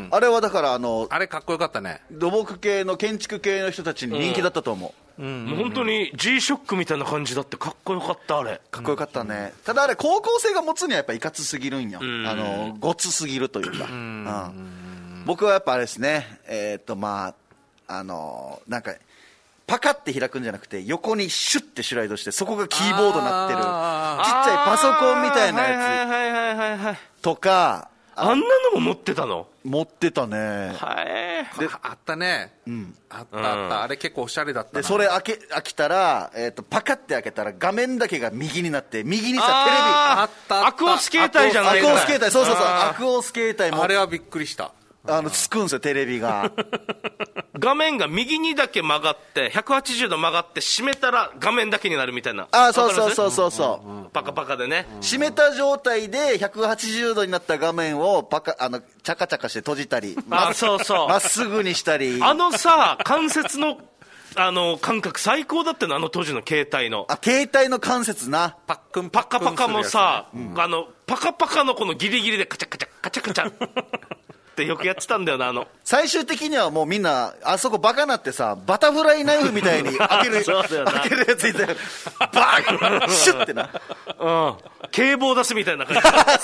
あれはだからあのあれかっこよかったね。 土木系の建築系の人たちに人気だったと思う、 うんうん、もう本当に G ショックみたいな感じだってかっこよかった。あれかっこよかったね、うん、ただあれ高校生が持つにはやっぱいかつすぎるんよ、うん、あのごつすぎるというか、うんうん僕はやっぱあれですね、えー、っとまああのー、なんかパカって開くんじゃなくて横にシュッてスライドしてそこがキーボードになってるちっちゃいパソコンみたいなやつとか、 あんなのも持ってたの。 持ってたね。 はいであったね、うん、あったあった、うん、あれ結構おしゃれだったな。 でそれ開け開けたら、えー、とパカって開けたら画面だけが右になって右にさテレビあったあったアクオス携帯じゃないか。 アクオス携帯そうそうそうアクオス携帯もあれはびっくりした。 あのつくんですよテレビが画面が右にだけ曲がってひゃくはちじゅうど曲がって閉めたら画面だけになるみたいな。 あそうそうそうそうそう、 うんうん、パカパカでね、 うん、閉めた状態でひゃくはちじゅうどになった画面をパカあのチャカチャカして閉じたりあそうそうまっすぐにしたり、 あのさ関節のあの感覚最高だったの。あの当時の携帯のあ携帯の関節なパックンパカパカもさ、うん、あのパカパカのこのギリギリでカチャカチャカチャカチャってよくやってたんだよな。あの最終的にはもうみんなあそこバカなってさバタフライナイフみたいに開ける開けるやついてバーンシュッてな、 うん、警棒出すみたいな感じ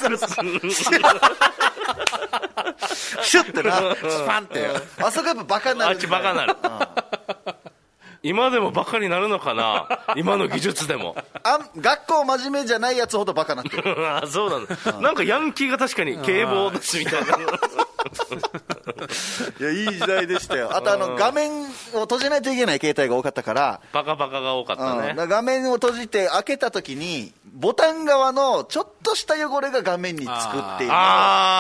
シュッてなスパンって、うん、あそこやっぱバカになる。 あっちバカになる、うん今でもバカになるのかな今の技術でもあ学校真面目じゃないやつほどバカなってるあそうなんだ、うん、なんかヤンキーが確かに警棒を出すみたいないやいい時代でしたよ。あとあの画面を閉じないといけない携帯が多かったからバカバカが多かったね、 うん、画面を閉じて開けた時にボタン側のちょっとした汚れが画面につくっていうのをあ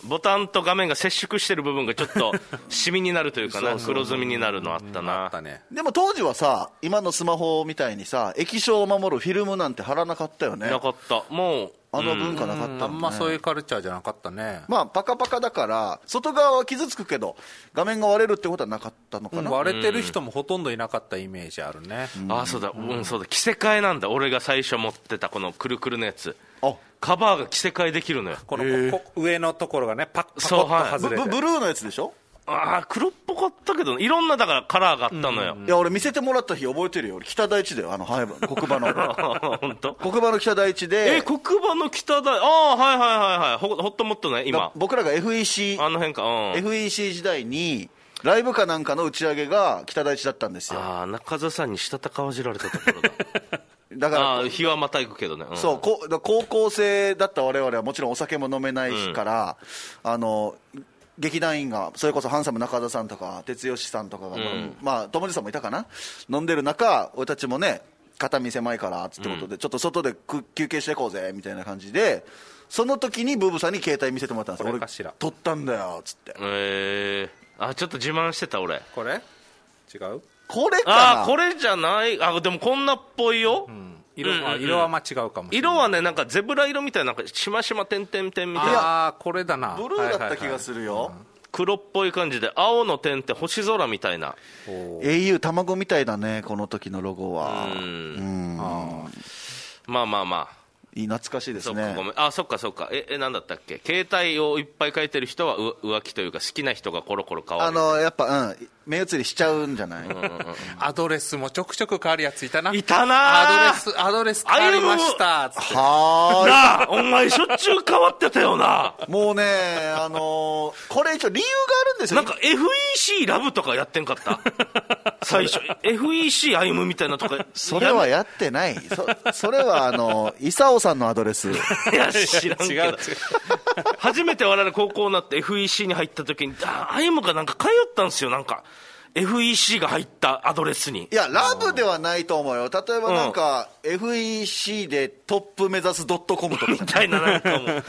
ボタンと画面が接触してる部分がちょっとシミになるというかな黒ずみになるのあったな、 うんね、 でも当時はさ今のスマホみたいにさ液晶を守るフィルムなんて貼らなかったよね。 なかった。もうあの文化なかった、ね、 あんまそういうカルチャーじゃなかったね。 まあパカパカだから外側は傷つくけど画面が割れるってことはなかったのかな、 うん、割れてる人もほとんどいなかったイメージあるね、 うん、ああそうだ、うん、そうだ着せ替えなんだ。俺が最初持ってたこのくるくるのやつ、 あカバーが着せ替えできるのよ。 このここ上のところがねパッパコッと外れて、 はい、ブ, ブルーのやつでしょ。 ああ黒っぽかったけどいろんなだからカラーがあったのよ、 うん、いや俺見せてもらった日覚えてるよ。俺北大地だよ、あのはい黒馬の本当黒馬の北大地で。 え黒馬の北大、ああはいはいはいはい、ホットモットね今僕らが エフイーシーあの辺か、うん、 エフイーシー 時代にライブかなんかの打ち上げが北大地だったんですよ。 ああ中澤さんにしたたかわじられたところだだからあ日はまた行くけどね、うん、 そうこ高校生だった我々はもちろんお酒も飲めないから、うん、あの劇団員がそれこそハンサム中田さんとか哲義さんとかが、うん、まあ友達さんもいたかな、飲んでる中俺たちもね肩身狭いからつってことで、うん、ちょっと外で休憩していこうぜみたいな感じで、その時にブーブさんに携帯見せてもらったんですよ。 これかしら俺撮ったんだよつって。 えー、あちょっと自慢してた俺。 これ違うこれかなあこれじゃない。あでもこんなっぽいよ、うん色, あ色は間違うかもしれない。 色はねなんかゼブラ色みたいな、なんかしましま点々点みたいな。 ああこれだな。 ブルーだった気がするよ、はいはいはい、 黒っぽい感じで青の点って星空みたいな。 エーユー 卵みたいだねこの時のロゴは。うんうんあまあまあまあいい懐かしいですね。 そっかごめんあそっかそっかええなんだったっけ。携帯をいっぱい書いてる人はう浮気というか好きな人がコロコロ変わる。 あのやっぱ、うん、目移りしちゃうんじゃない、うんうんうん、 アドレスもちょくちょく変わるやついたな。 いたなアドレスアドレス変わりましたつってはーいなあお前しょっちゅう変わってたよなもうねあのー、これ一応理由があるんですよ。 なんか エフイーシー ラブとかやってんかった最初 エフイーシー 歩むみたいなとかそれはやってない。 そ, それはあの伊佐尾さんのアドレス。 いや知らんけど違う違う初めて我々高校になって エフイーシー に入った時にあ歩むがなんか通ったんですよ。なんか エフイーシー が入ったアドレスに。 いやラブではないと思うよ。例えばなんか、うん、エフイーシー でトップ目指す .com とかみたいななんかもう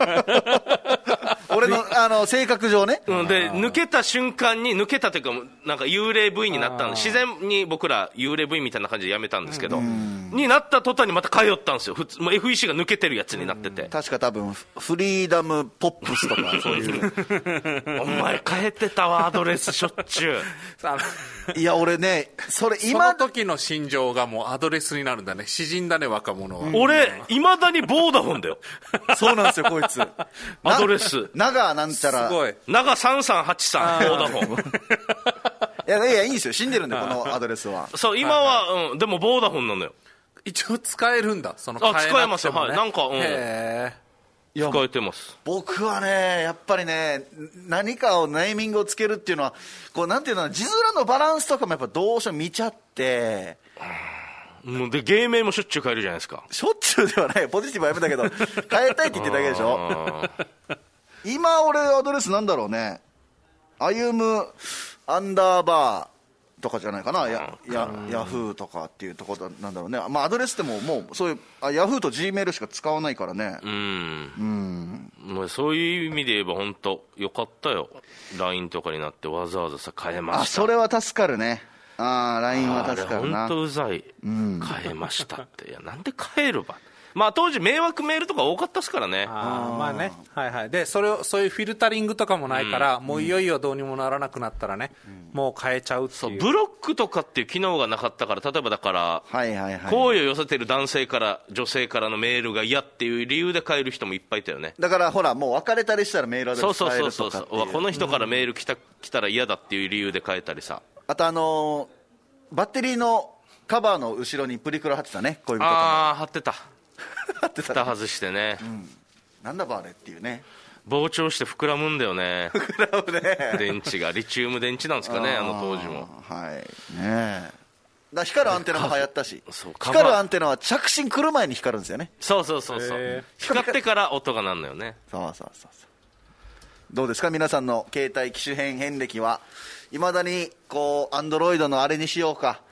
俺のあの性格上ね、 うん、で抜けた瞬間に抜けたというかなんか幽霊部員になったの。自然に僕ら幽霊部員みたいな感じで辞めたんですけど、になった途端にまた通ったんですよ。普通もう エフイーシー が抜けてるやつになってて、 確か多分フリーダムポップスとかそういうお前変えてたわアドレスしょっちゅういや俺ねそれ今その時の心情がもうアドレスになるんだね。詩人だね若者は、 うん、俺いまだにボーダフォンだよそうなんですよこいつアドレス長なんちゃらすごい長さんさんはちさんボーダフォンいやいやいいんですよ死んでるんでこのアドレスはそう今は、はいはいうん、でもボーダフォンなのよ。 一応使えるんだその変えなくても、ね、あ使えますよはいなんか、うん、 へー使えてます。 僕はねやっぱりね何かをネーミングをつけるっていうのはこうなんていうの字面のバランスとかもやっぱどうしても見ちゃってもうで芸名もしょっちゅう変えるじゃないですか。 しょっちゅうではないポジティブはやめたけど変えたいって言ってるだけでしょ今俺アドレスなんだろうね歩むアンダーバーとかじゃないかな、ややヤフーとかっていうところなんだろうね。まあアドレスでももうそういうあヤフーと G メールしか使わないからね。うんうんもうそういう意味で言えば本当よかったよ。 ライン とかになってわざわざさ変えました。 あそれは助かるね。あ ライン は助かるな。 本当うざい、うん、変えましたっていやなんで変えるばまあ当時迷惑メールとか多かったですからね。 あまあねはいはいでそれをそういうフィルタリングとかもないから、うん、もういよいよどうにもならなくなったらね、うん、もう変えちゃうっていう。 そうブロックとかっていう機能がなかったから例えばだから、 はいはいはい、 好意を寄せてる男性から女性からのメールが嫌っていう理由で変える人もいっぱいいたよね。 だからほらもう別れたりしたらメールアドレス変えるとかっていう。 そうそうそうそうこの人からメール来た、来たら嫌だっていう理由で変えたりさ。 あとあのー、バッテリーのカバーの後ろにプリクラ貼ってたね。恋人とかああ貼ってた貼ってた、ね、 蓋外してね、うん、 なんだばあれっていうね。 膨張して膨らむんだよね膨らむね電池がリチウム電池なんですかね あ, あの当時もはいねだ光るアンテナも流行ったし光るアンテナは着信来る前に光るんですよね。 そうそうそうそう光ってから音が鳴るのよね。 そうそうそうそうどうですか皆さんの携帯機種変遍歴はいまだにこうアンドロイドのあれにしようか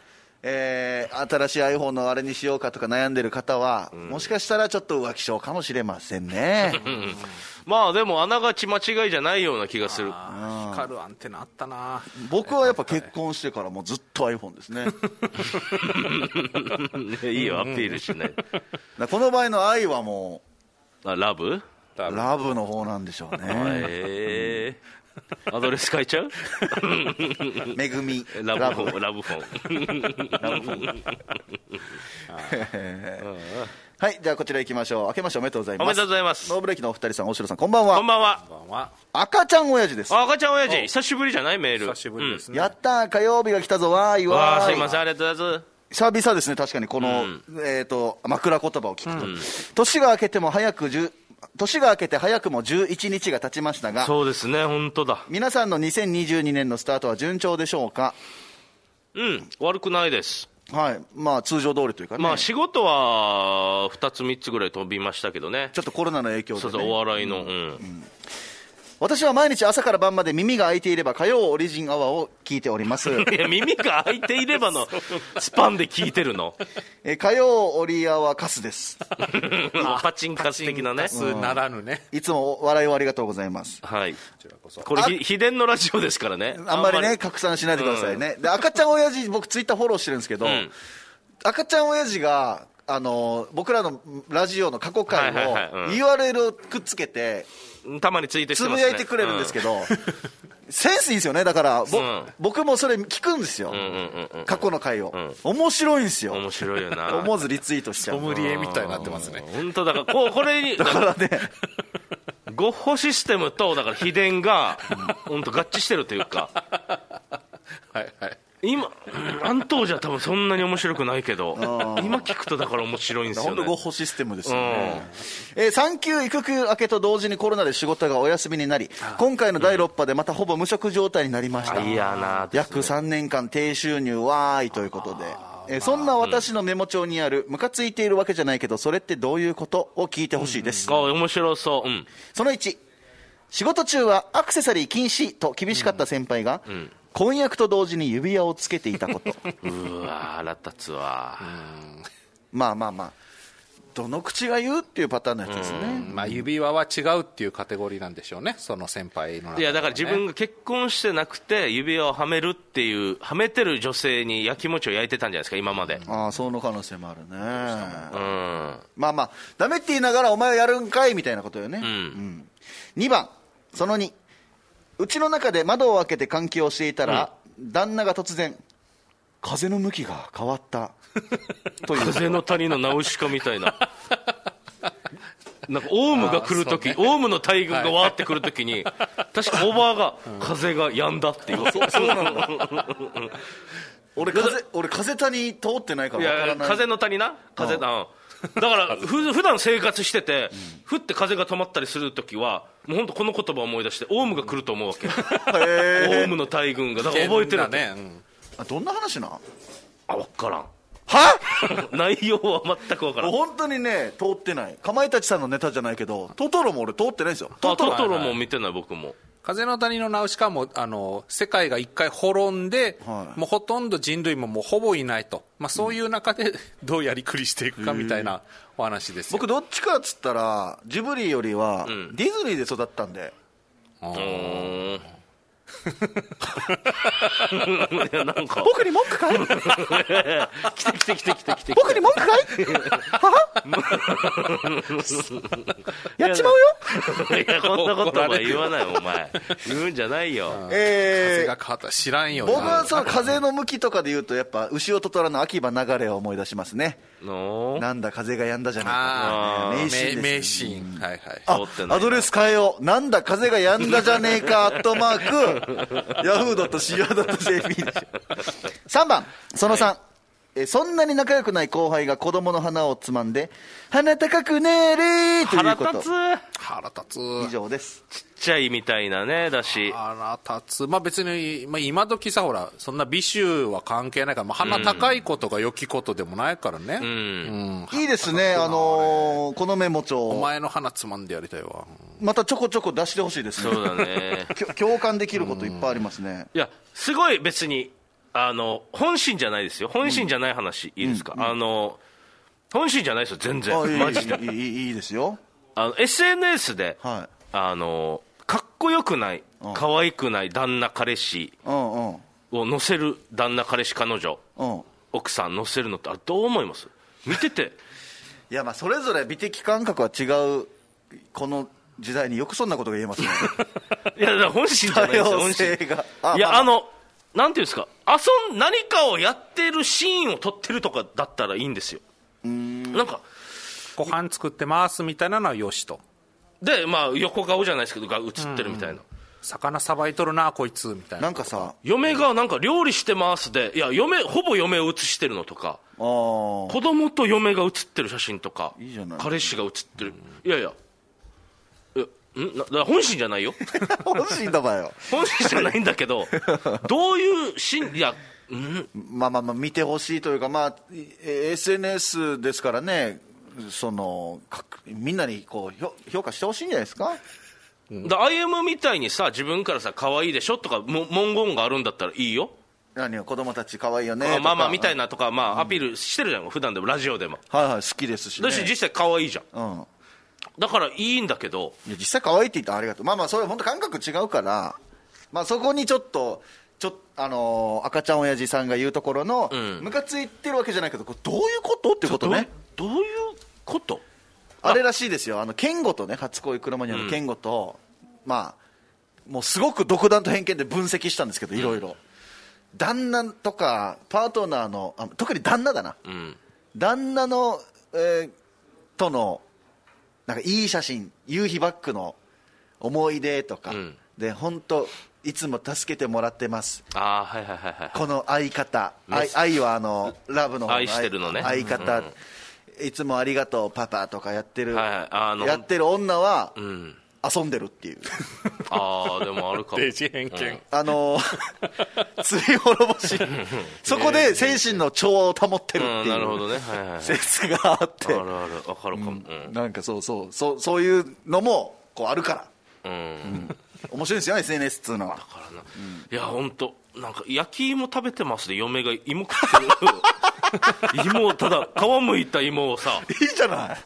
えー、新しい iPhone のあれにしようかとか悩んでる方は、うん、もしかしたらちょっと浮気症かもしれませんねまあでもあながち間違いじゃないような気がする。 光るアンテナあったな。 僕はやっぱ結婚してからもうずっと iPhone ですねいいよアピールしないこの場合の愛はもうあラブラブの方なんでしょうね。 へーアドレス書いちゃうめぐみラブフォンラブフォンラブフォンはい、じゃあこちら行きましょう。明けましておめでとうございます。 おめでとうございます。 ノーブレーキのお二人さん、大城さん、こんばんは。 こんばんは。 赤ちゃん親父です。 赤ちゃん親父久しぶりじゃないメール。 久しぶりですね、 うん、やったー火曜日が来たぞわーいわーい。 わーすいませんありがとうございます。 久々ですね、確かにこの、うん、えーと枕言葉を聞くと、うん、年が明けても早く10年が明けて早くもじゅういちにちが経ちましたが、 そうですね本当だ。 皆さんのにせんにじゅうにねんのスタートは順調でしょうか。 うん悪くないです。 はい、まあ通常通りというかね。 まあ仕事はふたつみっつぐらい飛びましたけどね。 ちょっとコロナの影響でね。 そうそうお笑いの、うんうん、 私は毎日朝から晩まで耳が開いていれば火曜オリジンアワーを聞いておりますいや耳が開いていればのスパンで聞いてるのえ火曜オリアワカスですパチンカス的なね。 ならぬね。 いつも笑いをありがとうございます。 はいこちらこそ。これ秘伝のラジオですからね。 あんまりね拡散しないでくださいね、うん、で赤ちゃん親父僕ツイッターフォローしてるんですけど、うん、赤ちゃん親父があの僕らのラジオの過去回を ユーアールエル をくっつけてたまにツイートしてますね。 つぶやいてくれるんですけど、うん、センスいいんですよね。だから、うん、僕もそれ聞くんですよ、うんうんうんうん、過去の回を、うん、面白いんですよ。 面白いよな思わずリツイートしちゃう。 ソムリエみたいになってますね。 本当だからこうこれにだからねゴッホシステムとだから秘伝が本当合致してるというかはいはい今あん当時は多分そんなに面白くないけど今聞くとだから面白いんですよね。 本当ゴッホシステムですよね、うんえー、産休育休明けと同時にコロナで仕事がお休みになり、今回のだいろっ波でまたほぼ無職状態になりました。 いやな、 約さんねんかん低収入わーいということで、えー、そんな私のメモ帳にあるムカついているわけじゃないけどそれってどういうことを聞いてほしいです、 うんうん、あ面白そう、うん、 そのいち、仕事中はアクセサリー禁止と厳しかった先輩が、うんうん婚約と同時に指輪をつけていたことうわ腹立つわ。 まあまあまあどの口が言うっていうパターンのやつですね、 まあ、指輪は違うっていうカテゴリーなんでしょうねその先輩の中で、ね、 いやだから自分が結婚してなくて指輪をはめるっていうはめてる女性に焼きもちを焼いてたんじゃないですか今まで、 うん、ああその可能性もあるね、うん、まあまあダメって言いながらお前はやるんかいみたいなことよね、うんうん、にばんそのに、うちの中で窓を開けて換気をしていたら、うん、旦那が突然風の向きが変わったという風の谷のナウシカみたいななんかオウムが来るとき、ね、オウムの大群がわーって来るときに、はい、確かおばあが風が止んだっていう、うん、そ, そうなんだ俺 風, 俺風谷通ってないから分からない。 いや風の谷な風だだからふ普段生活してて、うん、ふって風が止まったりするときはもう本当この言葉を思い出してオウムが来ると思うわけオウムの大群がだから覚えてるね、うん、 あどんな話なあ分からんは内容は全く分からん。 本当にね通ってない。かまいたちさんのネタじゃないけどトトロも俺通ってないんですよ。 トトロ、トトロも見てない僕も。 風の谷のナウシカもあの世界が一回滅んで、はい、もうほとんど人類ももうほぼいないと、まあ、そういう中でどうやりくりしていくかみたいなお話ですよ。 僕どっちかっつったらジブリよりはディズニーで育ったんで、うん、 うんいやなんか僕に文句かい来て来て来て来て来て僕に文句かいやっちまうよいやこんなことは言わないお前言うんじゃないよ、 えー、風が変わったら知らんよ。 僕はその風の向きとかで言うとやっぱ牛音虎の秋葉流れを思い出しますね。 のなんだ風が止んだじゃないか、 ね、名シーンです、ね、名シーン、はいはい、 あアドレス変えよう。なんだ風が止んだじゃねえかアットマークヤフー ドットシーアールドットジェーピー でしょ。さんばんそのさん、はい、えそんなに仲良くない後輩が子供の鼻をつまんで鼻高くねえれーということ。 腹立つ腹立つ以上です。 ちっちゃいみたいなねだし腹立つ。まあ別に、まあ、今時さほらそんな美醜は関係ないから、まあ、鼻高いことが良きことでもないからね、うんうんうん、いいですね。あのー、このメモ帳お前の鼻つまんでやりたいわ。 またちょこちょこ出してほしいですね。 そうだね共感できることいっぱいありますね。 いやすごい別にあの本心じゃないですよ、本心じゃない話、うん、いいですか、うんうん、あの本心じゃないですよ全然、マジでいい、いいですよ。 あの エスエヌエス で、はい、あのかっこよくない、うん、可愛くない旦那彼氏を載せる旦那彼氏彼女、うん、奥さん載せるのってあれどう思います？見てていやまあそれぞれ美的感覚は違うこの時代によくそんなことが言えますねいやだから本心じゃないですよ、本心が。いや、まあ、あのなんていうんですか、遊ん何かをやってるシーンを撮ってるとかだったらいいんですよ。うーん、なんかご飯作ってますみたいなのはよしと。 でまあ横顔じゃないですけどが映ってるみたいな、 魚さばいとるなこいつみたいな。 なんかさ、 嫁がなんか料理してますで、いや嫁ほぼ嫁を写してるのとか、あ子供と嫁が写ってる写真とか、いいじゃない、彼氏が写ってる、いやいやんなだ本心じゃないよ本心だばよ本心じゃないんだけどどういうしんいや、 うん、まあまあまあ見てほしいというか、まあ エスエヌエス ですからね、そのみんなにこう評価してほしいんじゃないですか。 だ アイエム みたいにさ、自分からさ可愛いでしょとかも文言があるんだったらいいよ。 何よ、子供たち可愛いよねとか、 ママみたいなとか、まあ、アピールしてるじゃん、普段でもラジオでも。 はいはい、好きですしね。 だし実際可愛いじゃん、うん、だからいいんだけど、 いや実際可愛いって言ったらありがとう。まあまあそれ本当感覚違うから、まあそこにちょっとちょあのー、赤ちゃん親父さんが言うところの、うん、ムカついてるわけじゃないけど、これどういうことってことね。 どういうことあれらしいですよ。あの健吾とね、初恋クロマニオの健吾と、うん、まあもうすごく独断と偏見で分析したんですけど、いろいろ旦那とかパートナーの、あ特に旦那だな、うん、旦那の、えー、とのなんかいい写真、夕日バックの思い出とか、うん、で本当いつも助けてもらってます。 あ、はいはいはいはい、 この相方、愛, 愛はあのラブの愛してるのね、 相方、うんうん、いつもありがとうパパとかやってる、 はいはい、あのやってる女は、うん、遊んでるっていうああでもあるかもデジ偏見、うん、 あの釣り滅ぼしそこで精神の調和を保ってるっていう、 うん、なるほどね、はいはい、 説があって、 あるある分かるかも、うん、 なんかそうそうそうそういうのもこうあるから、うんうん、面白いですよ エスエヌエス っつうのは。だからな、 うん、いや本当なんか焼き芋食べてますで嫁が芋食ってる芋をただ皮むいた芋をさいいじゃない、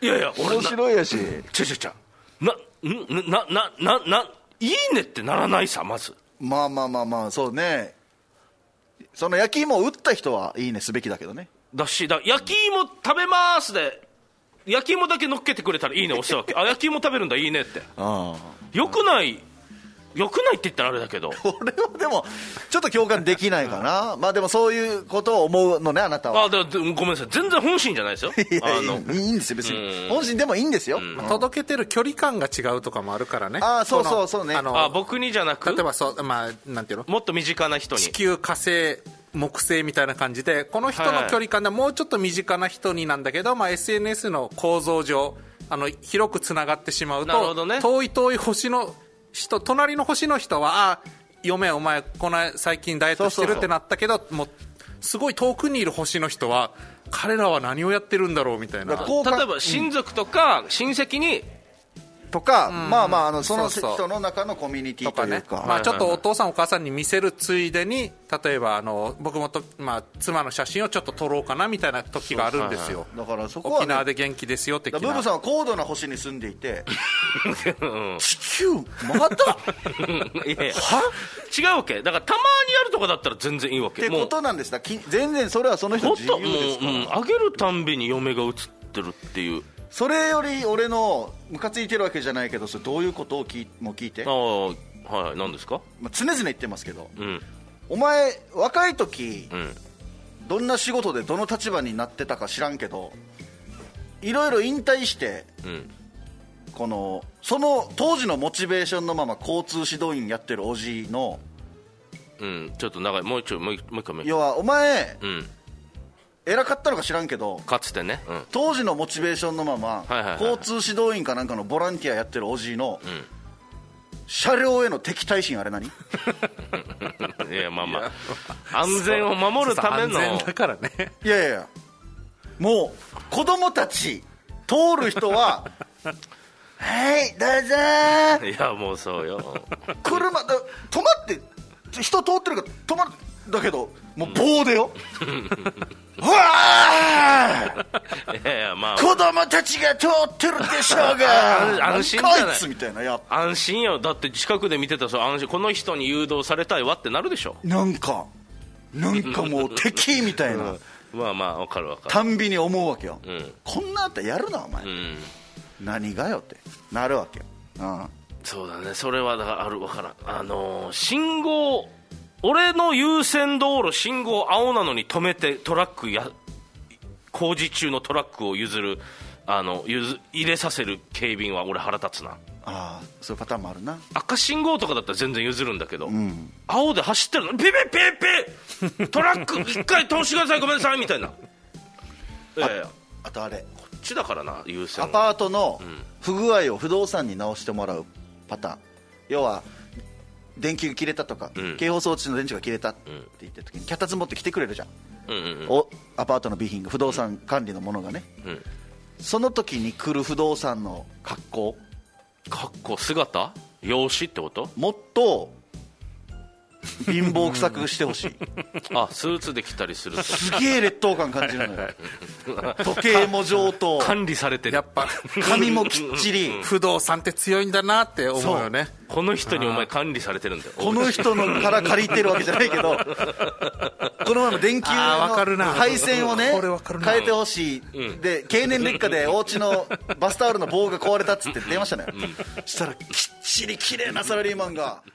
いやいや俺面白いやし、 ちゃちゃちゃななななないいねってならないさ、まず。 まあまあまあまあそうね、その焼き芋を打った人はいいねすべきだけどね。 だしだ焼き芋食べますで焼き芋だけ乗っけてくれたらいいね押したわけあ焼き芋食べるんだいいねって、あよくないよくないって言ったらあれだけど、 これはでもちょっと共感できないかな、うん、まあでもそういうことを思うのね、あなたは。 あでごめんなさい、全然本心じゃないですよいやあのいいんですよ別に、本心でもいいんですよ、 うん、届けてる距離感が違うとかもあるからね。 あそうそうそうね、あのあ僕にじゃなく、 例えばそう、まあ、なんていうの、 もっと身近な人に、 地球火星木星みたいな感じで、この人の距離感でもうちょっと身近な人になんだけど、まあ、エスエヌエス の構造上あの広くつながってしまうと、ね、遠い遠い星の人、隣の星の人は、あ嫁お前この最近ダイエットしてるってなったけど、そうそうそう、もうすごい遠くにいる星の人は彼らは何をやってるんだろうみたいな。 例えば親族とか親戚にとか、うん、まあまあ、あのその人の中のコミュニティというか、 ね、まあ、ちょっとお父さんお母さんに見せるついでに、例えばあの僕もと、まあ、妻の写真をちょっと撮ろうかなみたいな時があるんですよ。 だからそこは、ね、 沖縄で元気ですよ的な。 ブブさんは高度な星に住んでいて地球またいやいやは違うわけだから、たまにやるとかだったら全然いいわけってことなんです。だ全然それはその人の自由ですから、 うん、上げるたんびに嫁が映ってるっていう。 それより俺のムカついてるわけじゃないけど、それどういうことを聞もう聞いて。 ああはい、何ですか。 まあ、常々言ってますけど、うん、お前若い時、うん、どんな仕事でどの立場になってたか知らんけど、いろいろ引退して、うん、このその当時のモチベーションのまま交通指導員やってるおじの、 うん、ちょっと長い、もう一丁もう一回。 要はお前、うん、偉かったのか知らんけど、 かつてね、うん、 当時のモチベーションのまま、はいはいはいはい、交通指導員かなんかのボランティアやってるおじの、うん、車両への敵対心、あれ何いやまあまあ安全を守るための安全だからね。 いやいやもう子供たち通る人ははいどうぞいやもうそうよ車だ止まって人通ってるから止まるだけどもう棒でようわーいやいや、まあ、子供たちが通ってるでしょうが安心じゃないこいつみたいな。や安心よ。だって近くで見てたら安心、この人に誘導されたいわってなるでしょ。 なんかなんかもう敵みたいな、うん、 まあまあ分かる分かる。 たんびに思うわけよ、 うん、 こんなあったらやるなお前、うん、何がよってなるわけよ、うん、 そうだね。それはだからある分からん。あのー、信号、俺の優先道路信号青なのに止めてトラックや工事中のトラックを譲る、あの譲入れさせる警備員は俺腹立つな。 ああ、そういうパターンもあるな。 赤信号とかだったら全然譲るんだけど、うん、青で走ってるのピピピピトラック一回通してくださいごめんなさいみたいな。いやいや、 あとあれこっちだからな、優先。 アパートの不具合を不動産に直してもらうパターン、要は電球が切れたとか、うん、警報装置の電池が切れたって言った時に脚立持って来てくれるじゃん、うんうんうん、おアパートの備品が不動産管理のものがね、うん、その時に来る不動産の格好格好姿容姿ってこと？ もっと貧乏臭くしてほしいあ、スーツで来たりするとすげえ劣等感感じるのよ時計も上等、 管理されてる、 やっぱ髪もきっちり不動産って強いんだなって思うよね。 この人にお前管理されてるんだよ。 この人のから借りてるわけじゃないけどこの前も電球の配線をね変えてほしい、うん、で経年劣化でお家のバスタオルの棒が壊れたっつって電話したのよ、うん、そしたらきっちり綺麗なサラリーマンが